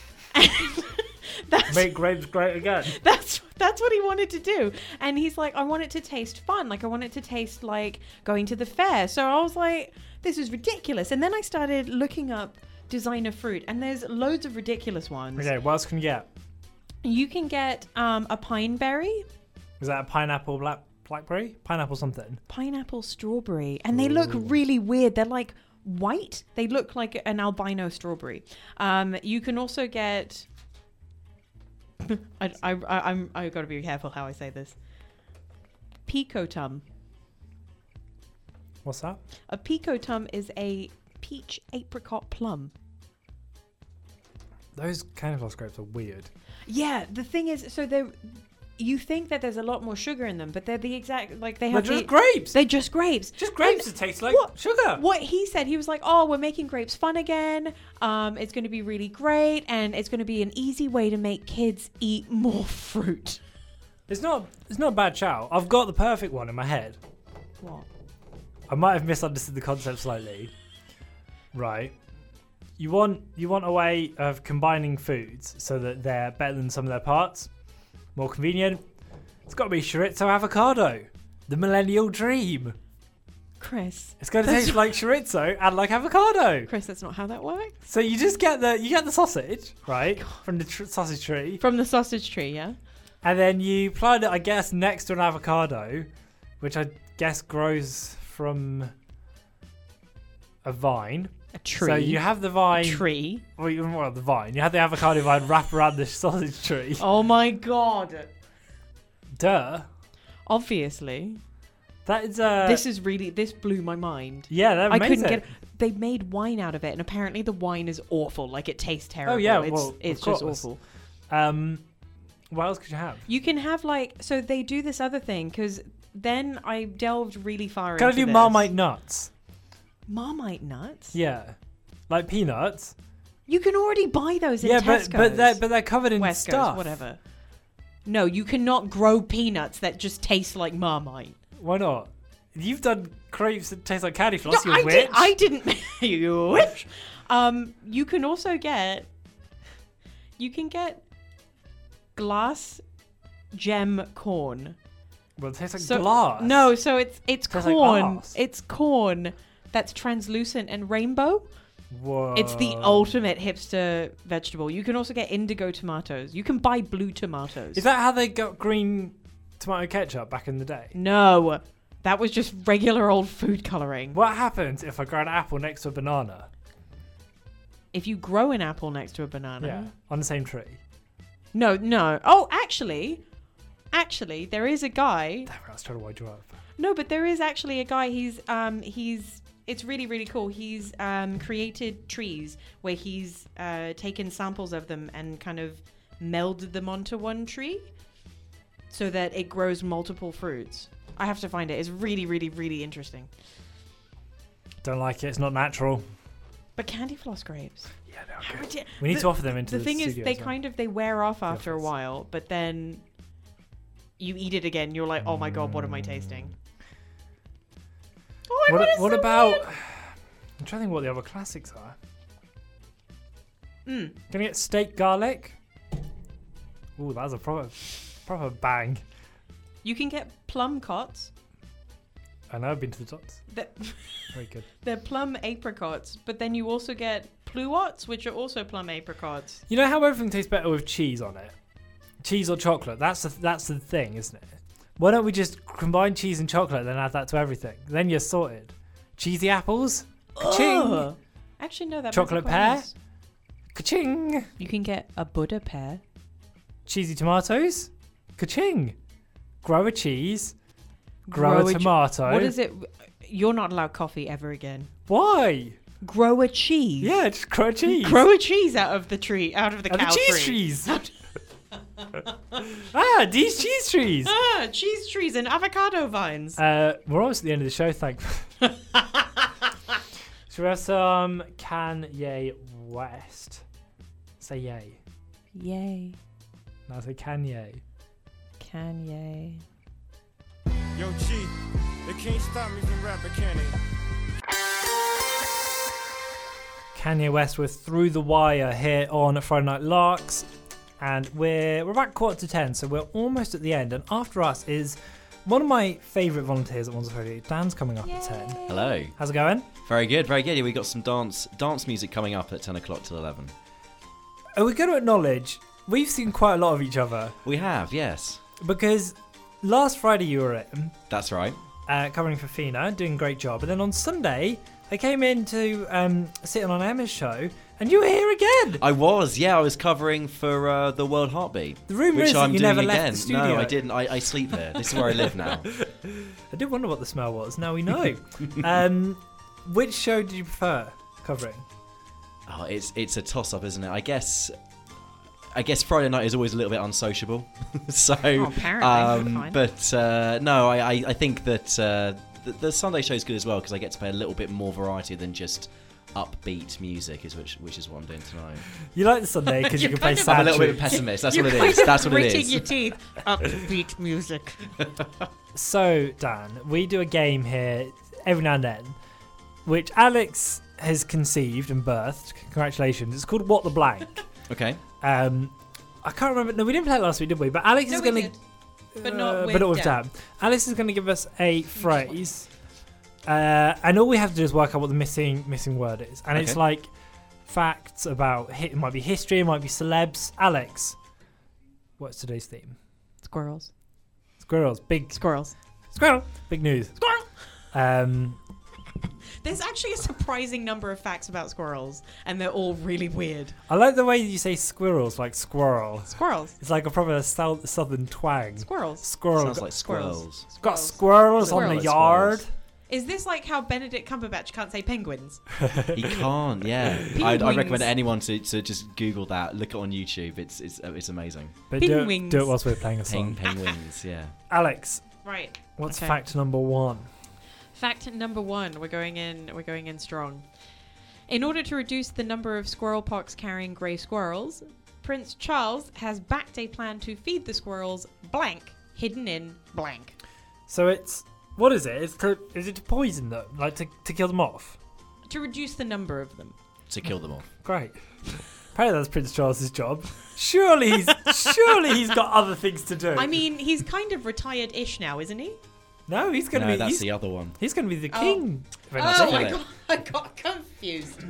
Make grapes great again. That's what he wanted to do. And he's like, I want it to taste fun. Like, I want it to taste like going to the fair. So I was like, this is ridiculous. And then I started looking up designer fruit, and there's loads of ridiculous ones. Okay, what else can you get? You can get a pine berry, Is that a pineapple blackberry? Pineapple something. pineapple strawberry, and they look really weird. They're like white. They look like an albino strawberry. You can also get I got to be careful how I say this. Picotum. What's that? A picotum is a peach apricot plum. Those candy floss grapes are weird. Yeah, the thing is, so they, you think that there's a lot more sugar in them, but they're the exact, like they They're have just grapes. They're just grapes. Just grapes that taste like sugar. What he said, he was like, "Oh, we're making grapes fun again. It's going to be really great, and it's going to be an easy way to make kids eat more fruit." It's not a bad shout. I've got the perfect one in my head. What? I might have misunderstood the concept slightly. Right. You want a way of combining foods so that they're better than some of their parts, more convenient. It's got to be chorizo avocado, the millennial dream. Chris. It's going to taste like chorizo and like avocado. Chris, that's not how that works. So you just get the sausage, right, from the sausage tree, From the sausage tree, yeah? and then you plant it, I guess, next to an avocado, which I guess grows from a vine. A tree. So you have the vine. tree. Well, the vine. You have the avocado vine wrap around the sausage tree. Oh my god. Duh. Obviously. That is This blew my mind. Yeah, that I makes couldn't it. get. They made wine out of it, and apparently the wine is awful. Like it tastes terrible. Oh yeah, it's of just course. awful. What else could you have? You can have so they do this other thing because then I delved really far Can I into do this. Marmite nuts? Marmite nuts? Yeah, like peanuts. You can already buy those in Yeah, Tesco's. but they're covered in Wesco's, stuff. whatever. No, you cannot grow peanuts that just taste like Marmite. Why not? You've done crepes that taste like candy floss. No, You witch. I didn't. You witch. You can also get. You can get glass gem corn. Well, it tastes like glass. No, so it's Tastes like corn. arse. It's corn that's translucent and rainbow. Whoa. It's the ultimate hipster vegetable. You can also get indigo tomatoes. You can buy blue tomatoes. Is that how they got green tomato ketchup back in the day? No, that was just regular old food coloring. What happens if I grow an apple next to a banana? If you grow an apple next to a banana. Yeah, on the same tree. No. Oh, actually, there is a guy. Damn it, I was trying to wind you up. No, but there is actually a guy. It's really, really cool. He's created trees where he's taken samples of them and kind of melded them onto one tree so that it grows multiple fruits. I have to find it. It's really, really, really interesting. Don't like it. It's not natural. But candy floss grapes. Yeah, they're How good. ridi- We need to offer them into The thing is, studio they as well. kind of they wear off after a office. while, but then you eat it again. You're like, oh my god, what am I tasting? Oh my god, it's What so about? weird. I'm trying to think what the other classics are. Mm. Can I get steak garlic? Ooh, that's a proper bang. You can get plum cots. I know I've been to the tops. That Very good. they're plum apricots, but then you also get pluots, which are also plum apricots. You know how everything tastes better with cheese on it? Cheese or chocolate. That's the thing, isn't it? Why don't we just combine cheese and chocolate and then add that to everything? Then you're sorted. Cheesy apples? Ka-ching! Ugh. Actually, no, that Chocolate might be quite pear? nice. Ka-ching! You can get a Buddha pear. Cheesy tomatoes. Ka-ching! Grow a cheese. Grow a tomato. What is it? You're not allowed coffee ever again. Why? Grow a cheese. Yeah, just grow a cheese. Grow a cheese out of the tree, out of the And cow the cheese tree. trees. These cheese trees. Cheese trees and avocado vines. We're almost at the end of the show, thankfully. Should we have some Kanye West? Say yay. Yay. Now say Kanye. Kanye. Yo, G, they can't stop me from rapping, can they? Kanye West with Through the Wire here on Friday Night Larks. And we're about 9:45, so we're almost at the end. And after us is one of my favourite volunteers at Wandsworth Radio. Dan's coming up at 10. Hello. How's it going? Very good, very good. Yeah, we got some dance music coming up at 10 o'clock till 11. Are we going to acknowledge we've seen quite a lot of each other? We have, yes. Because last Friday you were in, That's right. covering for Fina, doing a great job. And then on Sunday, I came in to sit on Emma's show, and you were here again. I was covering for the World Heartbeat. The rumour which is that I'm you doing never left again. the studio. No, I didn't. I sleep here. This is where I live now. I did wonder what the smell was. Now we know. Which show did you prefer covering? Oh, it's a toss-up, isn't it? I guess Friday night is always a little bit unsociable. So, apparently. Fine. But no, I think that the Sunday show is good as well because I get to play a little bit more variety than just upbeat music, which is what I'm doing tonight. You like the Sunday because you can play kind of- sad I'm a little bit of a tunes. pessimist. That's You're what it kind is. of That's what it gritting is. your teeth. Upbeat music. So, Dan, we do a game here every now and then, which Alex has conceived and birthed. Congratulations. It's called What the Blank. Okay. I can't remember. No, we didn't play it last week, did we? But Alex is we going to... did. But not with Dan. Dan. Alice is going to give us a phrase, and all we have to do is work out what the missing word is. And it's Okay. like facts about it might be history, it might be celebs. Alex, what's today's theme? Squirrels. Squirrels, big Squirrels. squirrel, big news. Squirrel. There's actually a surprising number of facts about squirrels, and they're all really weird. I like the way you say squirrels, like squirrel. Squirrels. It's like a proper southern twang. Squirrels. Squirrel. Sounds like squirrels. Got squirrels on Squirrels. the yard. Is this like how Benedict Cumberbatch can't say penguins? He can't. Yeah. I Penguins. recommend anyone to just Google that. Look it on YouTube. It's amazing. But do Penguins. it whilst we're playing a song. Penguins. Yeah. Alex, Right. what's Okay. fact number 1? Fact number 1. We're going in strong. In order to reduce the number of squirrel pox carrying grey squirrels, Prince Charles has backed a plan to feed the squirrels blank, hidden in blank. So it's... What is it? Is it to poison them? Like to kill them off? To reduce the number of them. To kill them off. Great. Apparently that's Prince Charles's job. Surely he's got other things to do. I mean, he's kind of retired-ish now, isn't he? no, he's going to No, be... that's He's, the other one. he's going to be the Oh. king. Oh my my God, god, I got confused.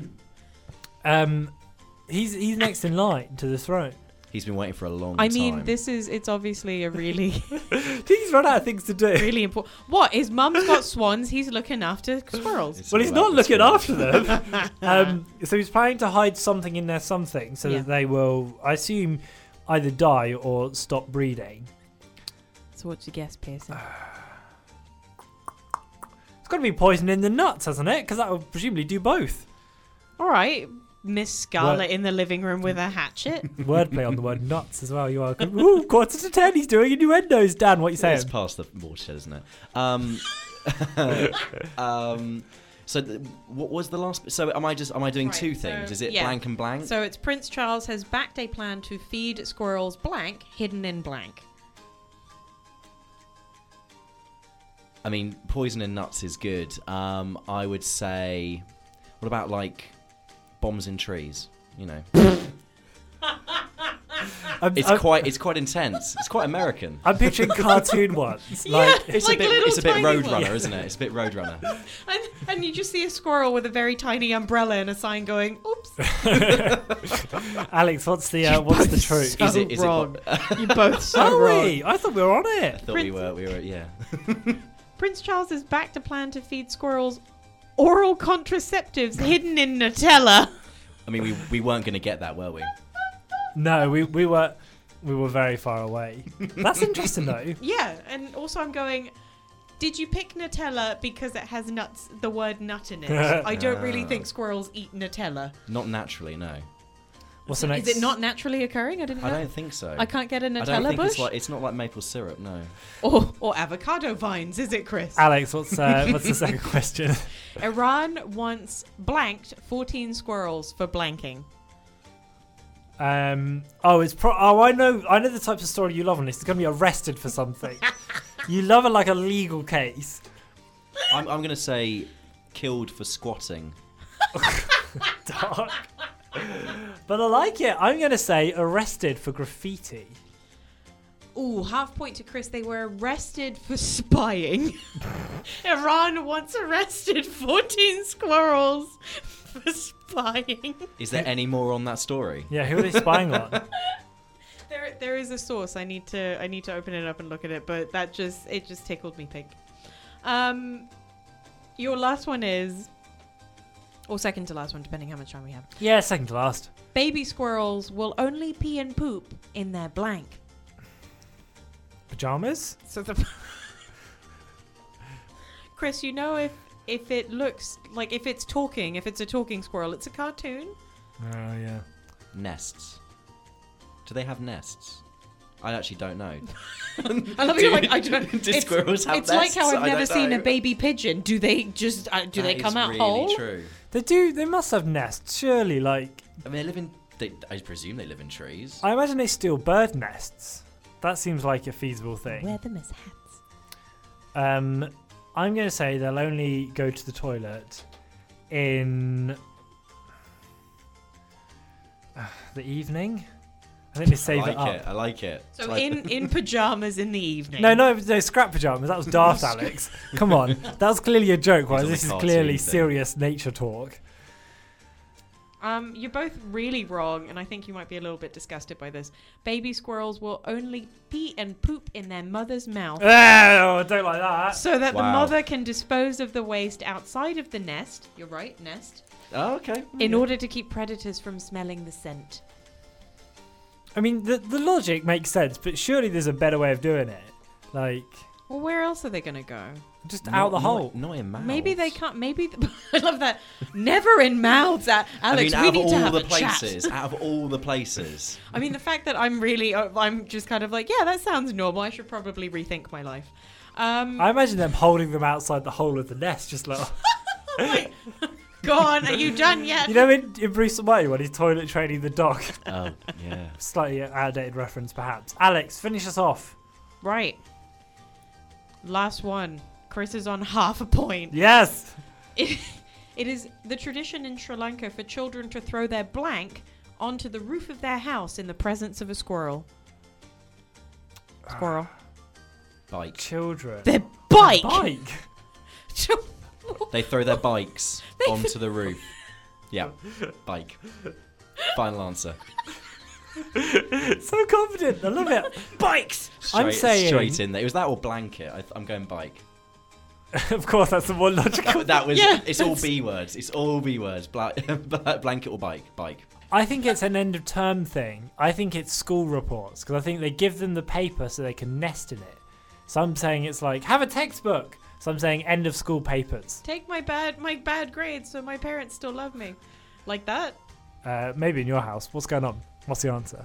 He's next in line to the throne. He's been waiting for a long I time. mean, it's obviously a really, He's run out of things to do. really important. What? His mum's got swans, he's looking after squirrels. It's Well, all he's about not the looking squirrels. after them. So he's planning to hide something in there, something, so Yeah. that they will, I assume, either die or stop breeding. So what's your guess, Pearson? It's got to be poison in the nuts, hasn't it? Because that would presumably do both. All right, Miss Scarlet in the living room with a hatchet. Wordplay on the word nuts as well. You are. Ooh, 9:45. He's doing innuendos. Dan, what are you saying? It's past the watershed, isn't it? So what was the last? So am I doing Right, two things? so- Is it yeah. blank and blank? So it's Prince Charles has backed a plan to feed squirrels blank, hidden in blank. I mean, poison in nuts is good. I would say, what about like bombs in trees? You know, it's quite intense. It's quite American. I'm picturing cartoon ones. Like, It's like a bit little tiny Roadrunner, ones. isn't it? It's a bit Roadrunner. And you just see a squirrel with a very tiny umbrella and a sign going, "Oops." Alex, what's the truth? So Is it wrong. You both so Are wrong. we? I thought we were on it. I thought we were, yeah. Prince Charles has backed a plan to feed squirrels oral contraceptives hidden in Nutella. I mean, we weren't going to get that, were we? No, we were very far away. That's interesting though. Yeah, and also I'm going. Did you pick Nutella because it has nuts? The word nut in it. I don't really think squirrels eat Nutella. Not naturally, no. What's the next? Is it not naturally occurring? I didn't know. I don't think so. I can't get a I don't Nutella think bush. it's not like maple syrup, no. Or avocado vines, is it, Chris? Alex, what's the second question? Iran once blanked 14 squirrels for blanking. I know the types of story you love on this. It's gonna be arrested for something. You love a legal case. I'm going to say killed for squatting. Dark. But I like it. I'm gonna say arrested for graffiti. Ooh, half point to Chris. They were arrested for spying. Iran once arrested 14 squirrels for spying. Is there any more on that story? Yeah, who are they spying on? There is a source. I need to open it up and look at it, but it just tickled me pink. Your last one is, or second to last one, depending how much time we have. Yeah, second to last. Baby squirrels will only pee and poop in their blank. Pajamas? So the Chris, you know if it looks like if it's a talking squirrel, it's a cartoon. Oh yeah. Nests. Do they have nests? I actually don't know. I love you like I don't. Do squirrels have It's like nests? how I've I never don't seen know. a baby pigeon. Do they just do they That come is out really whole? True. They do. They must have nests, surely. Like I mean, I presume they live in trees. I imagine they steal bird nests. That seems like a feasible thing. Wear them as hats. I'm going to say they'll only go to the toilet in the evening. I think they save it up. I like it. So It's like- in pajamas in the evening. No, scrap pajamas. That was daft, Alex. Come on, that was clearly a joke. Whereas on the this is cartoon clearly thing. serious nature talk. You're both really wrong, and I think you might be a little bit disgusted by this. Baby squirrels will only pee and poop in their mother's mouth. Oh, I don't like that. So that the Wow. mother can dispose of the waste outside of the nest. You're right, nest. Oh, okay. In order to keep predators from smelling the scent. I mean, the logic makes sense, but surely there's a better way of doing it. Like, Well, where else are they going to go? just out the hole. Not in mouths. Maybe they can't. Maybe I love that. Never in mouths, Alex. I mean, we out need of to all have the a chat. places, out of all the places. I mean, the fact that I'm just kind of like, yeah, that sounds normal. I should probably rethink my life. I imagine them holding them outside the hole of the nest, just like. Go on, are you done yet? You know, in Bruce Almighty when he's toilet training the dog. Oh, yeah. Slightly outdated reference, perhaps. Alex, finish us off. Right. Last one. Chris is on half a point. Yes. It is the tradition in Sri Lanka for children to throw their blank onto the roof of their house in the presence of a squirrel. Squirrel. Bike. Children. Their bike. Bike. They throw their bikes onto the roof. Yeah, bike. Final answer. So confident. I love it. Bikes. I'm Straight, saying. straight in there. It was that or blanket. I'm going bike. Of course, that's the more logical. That was. Yeah, It's all B words. It's all B words. Blanket or bike. Bike. I think it's an end of term thing. I think it's school reports because I think they give them the paper so they can nest in it. So I'm saying it's like have a textbook. So I'm saying end of school papers. Take my bad grades so my parents still love me. Like that? Maybe in your house. What's going on? What's the answer?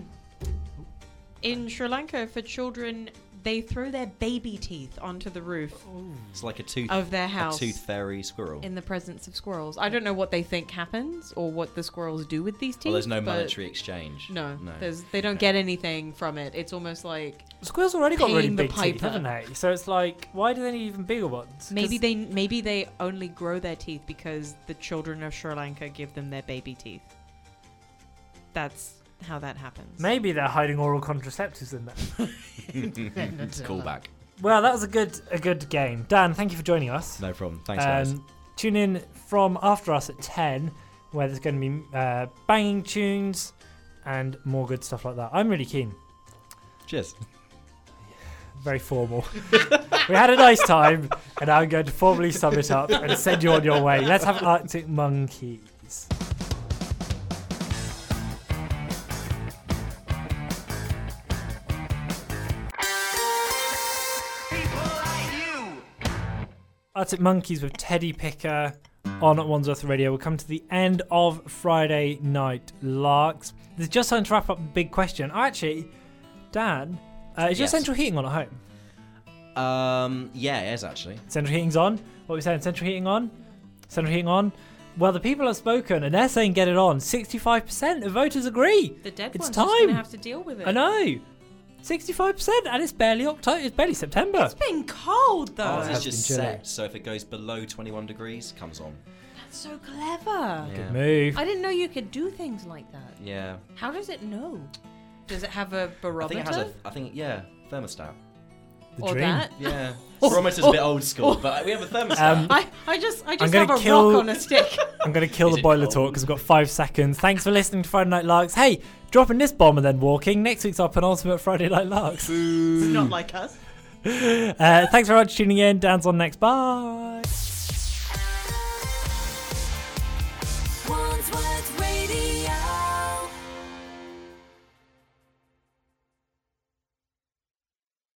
In Sri Lanka, for children, they throw their baby teeth onto the roof It's like a tooth of their a house tooth fairy squirrel. in the presence of squirrels. I don't know what they think happens or what the squirrels do with these teeth. Well, there's no but monetary exchange. No, they don't get anything from it. It's almost like Squirrels already got really Paying the big teeth, piper. haven't they? So it's like, why do they need even bigger ones? maybe 'Cause they only grow their teeth because the children of Sri Lanka give them their baby teeth. That's how that happens. maybe they're hiding oral contraceptives in there. It's callback. Well, that was a good game. Dan, thank you for joining us. No problem. Thanks, guys. Tune in from after us at 10, where there's going to be banging tunes and more good stuff like that. I'm really keen. Cheers. Very formal. We had a nice time, and now I'm going to formally sum it up and send you on your way. Let's have Arctic Monkeys. Arctic Monkeys with Teddy Picker on Wandsworth Radio. We'll come to the end of Friday Night Larks. There's just time to wrap up the big question. Actually, Dan, is your Yes. central heating on at home? Yeah, it is actually. Central heating's on. What are we saying? Central heating on? Central heating on? Well, the people have spoken and they're saying get it on. 65% of voters agree. The dead It's one's just time. going to have to deal with it. I know. 65% and it's barely October. It's barely September. It's been cold, though. Ours has is just been chilly. set, so if it goes below 21 degrees, comes on. That's so clever. Yeah. Move. I didn't know you could do things like that. Yeah. How does it know? Does it have a I barometer? think it has thermostat. The or dream. that? Yeah. Barometer's a bit old school, but we have a thermostat. I just I'm have gonna a kill- rock on a stick. I'm going to kill Is the it boiler cold? talk because we've got 5 seconds. Thanks for listening to Friday Night Larks. Hey, dropping this bomb and then walking. Next week's our penultimate Friday Night Larks. It's not like us. Thanks very much for tuning in. Dan's on next. Bye.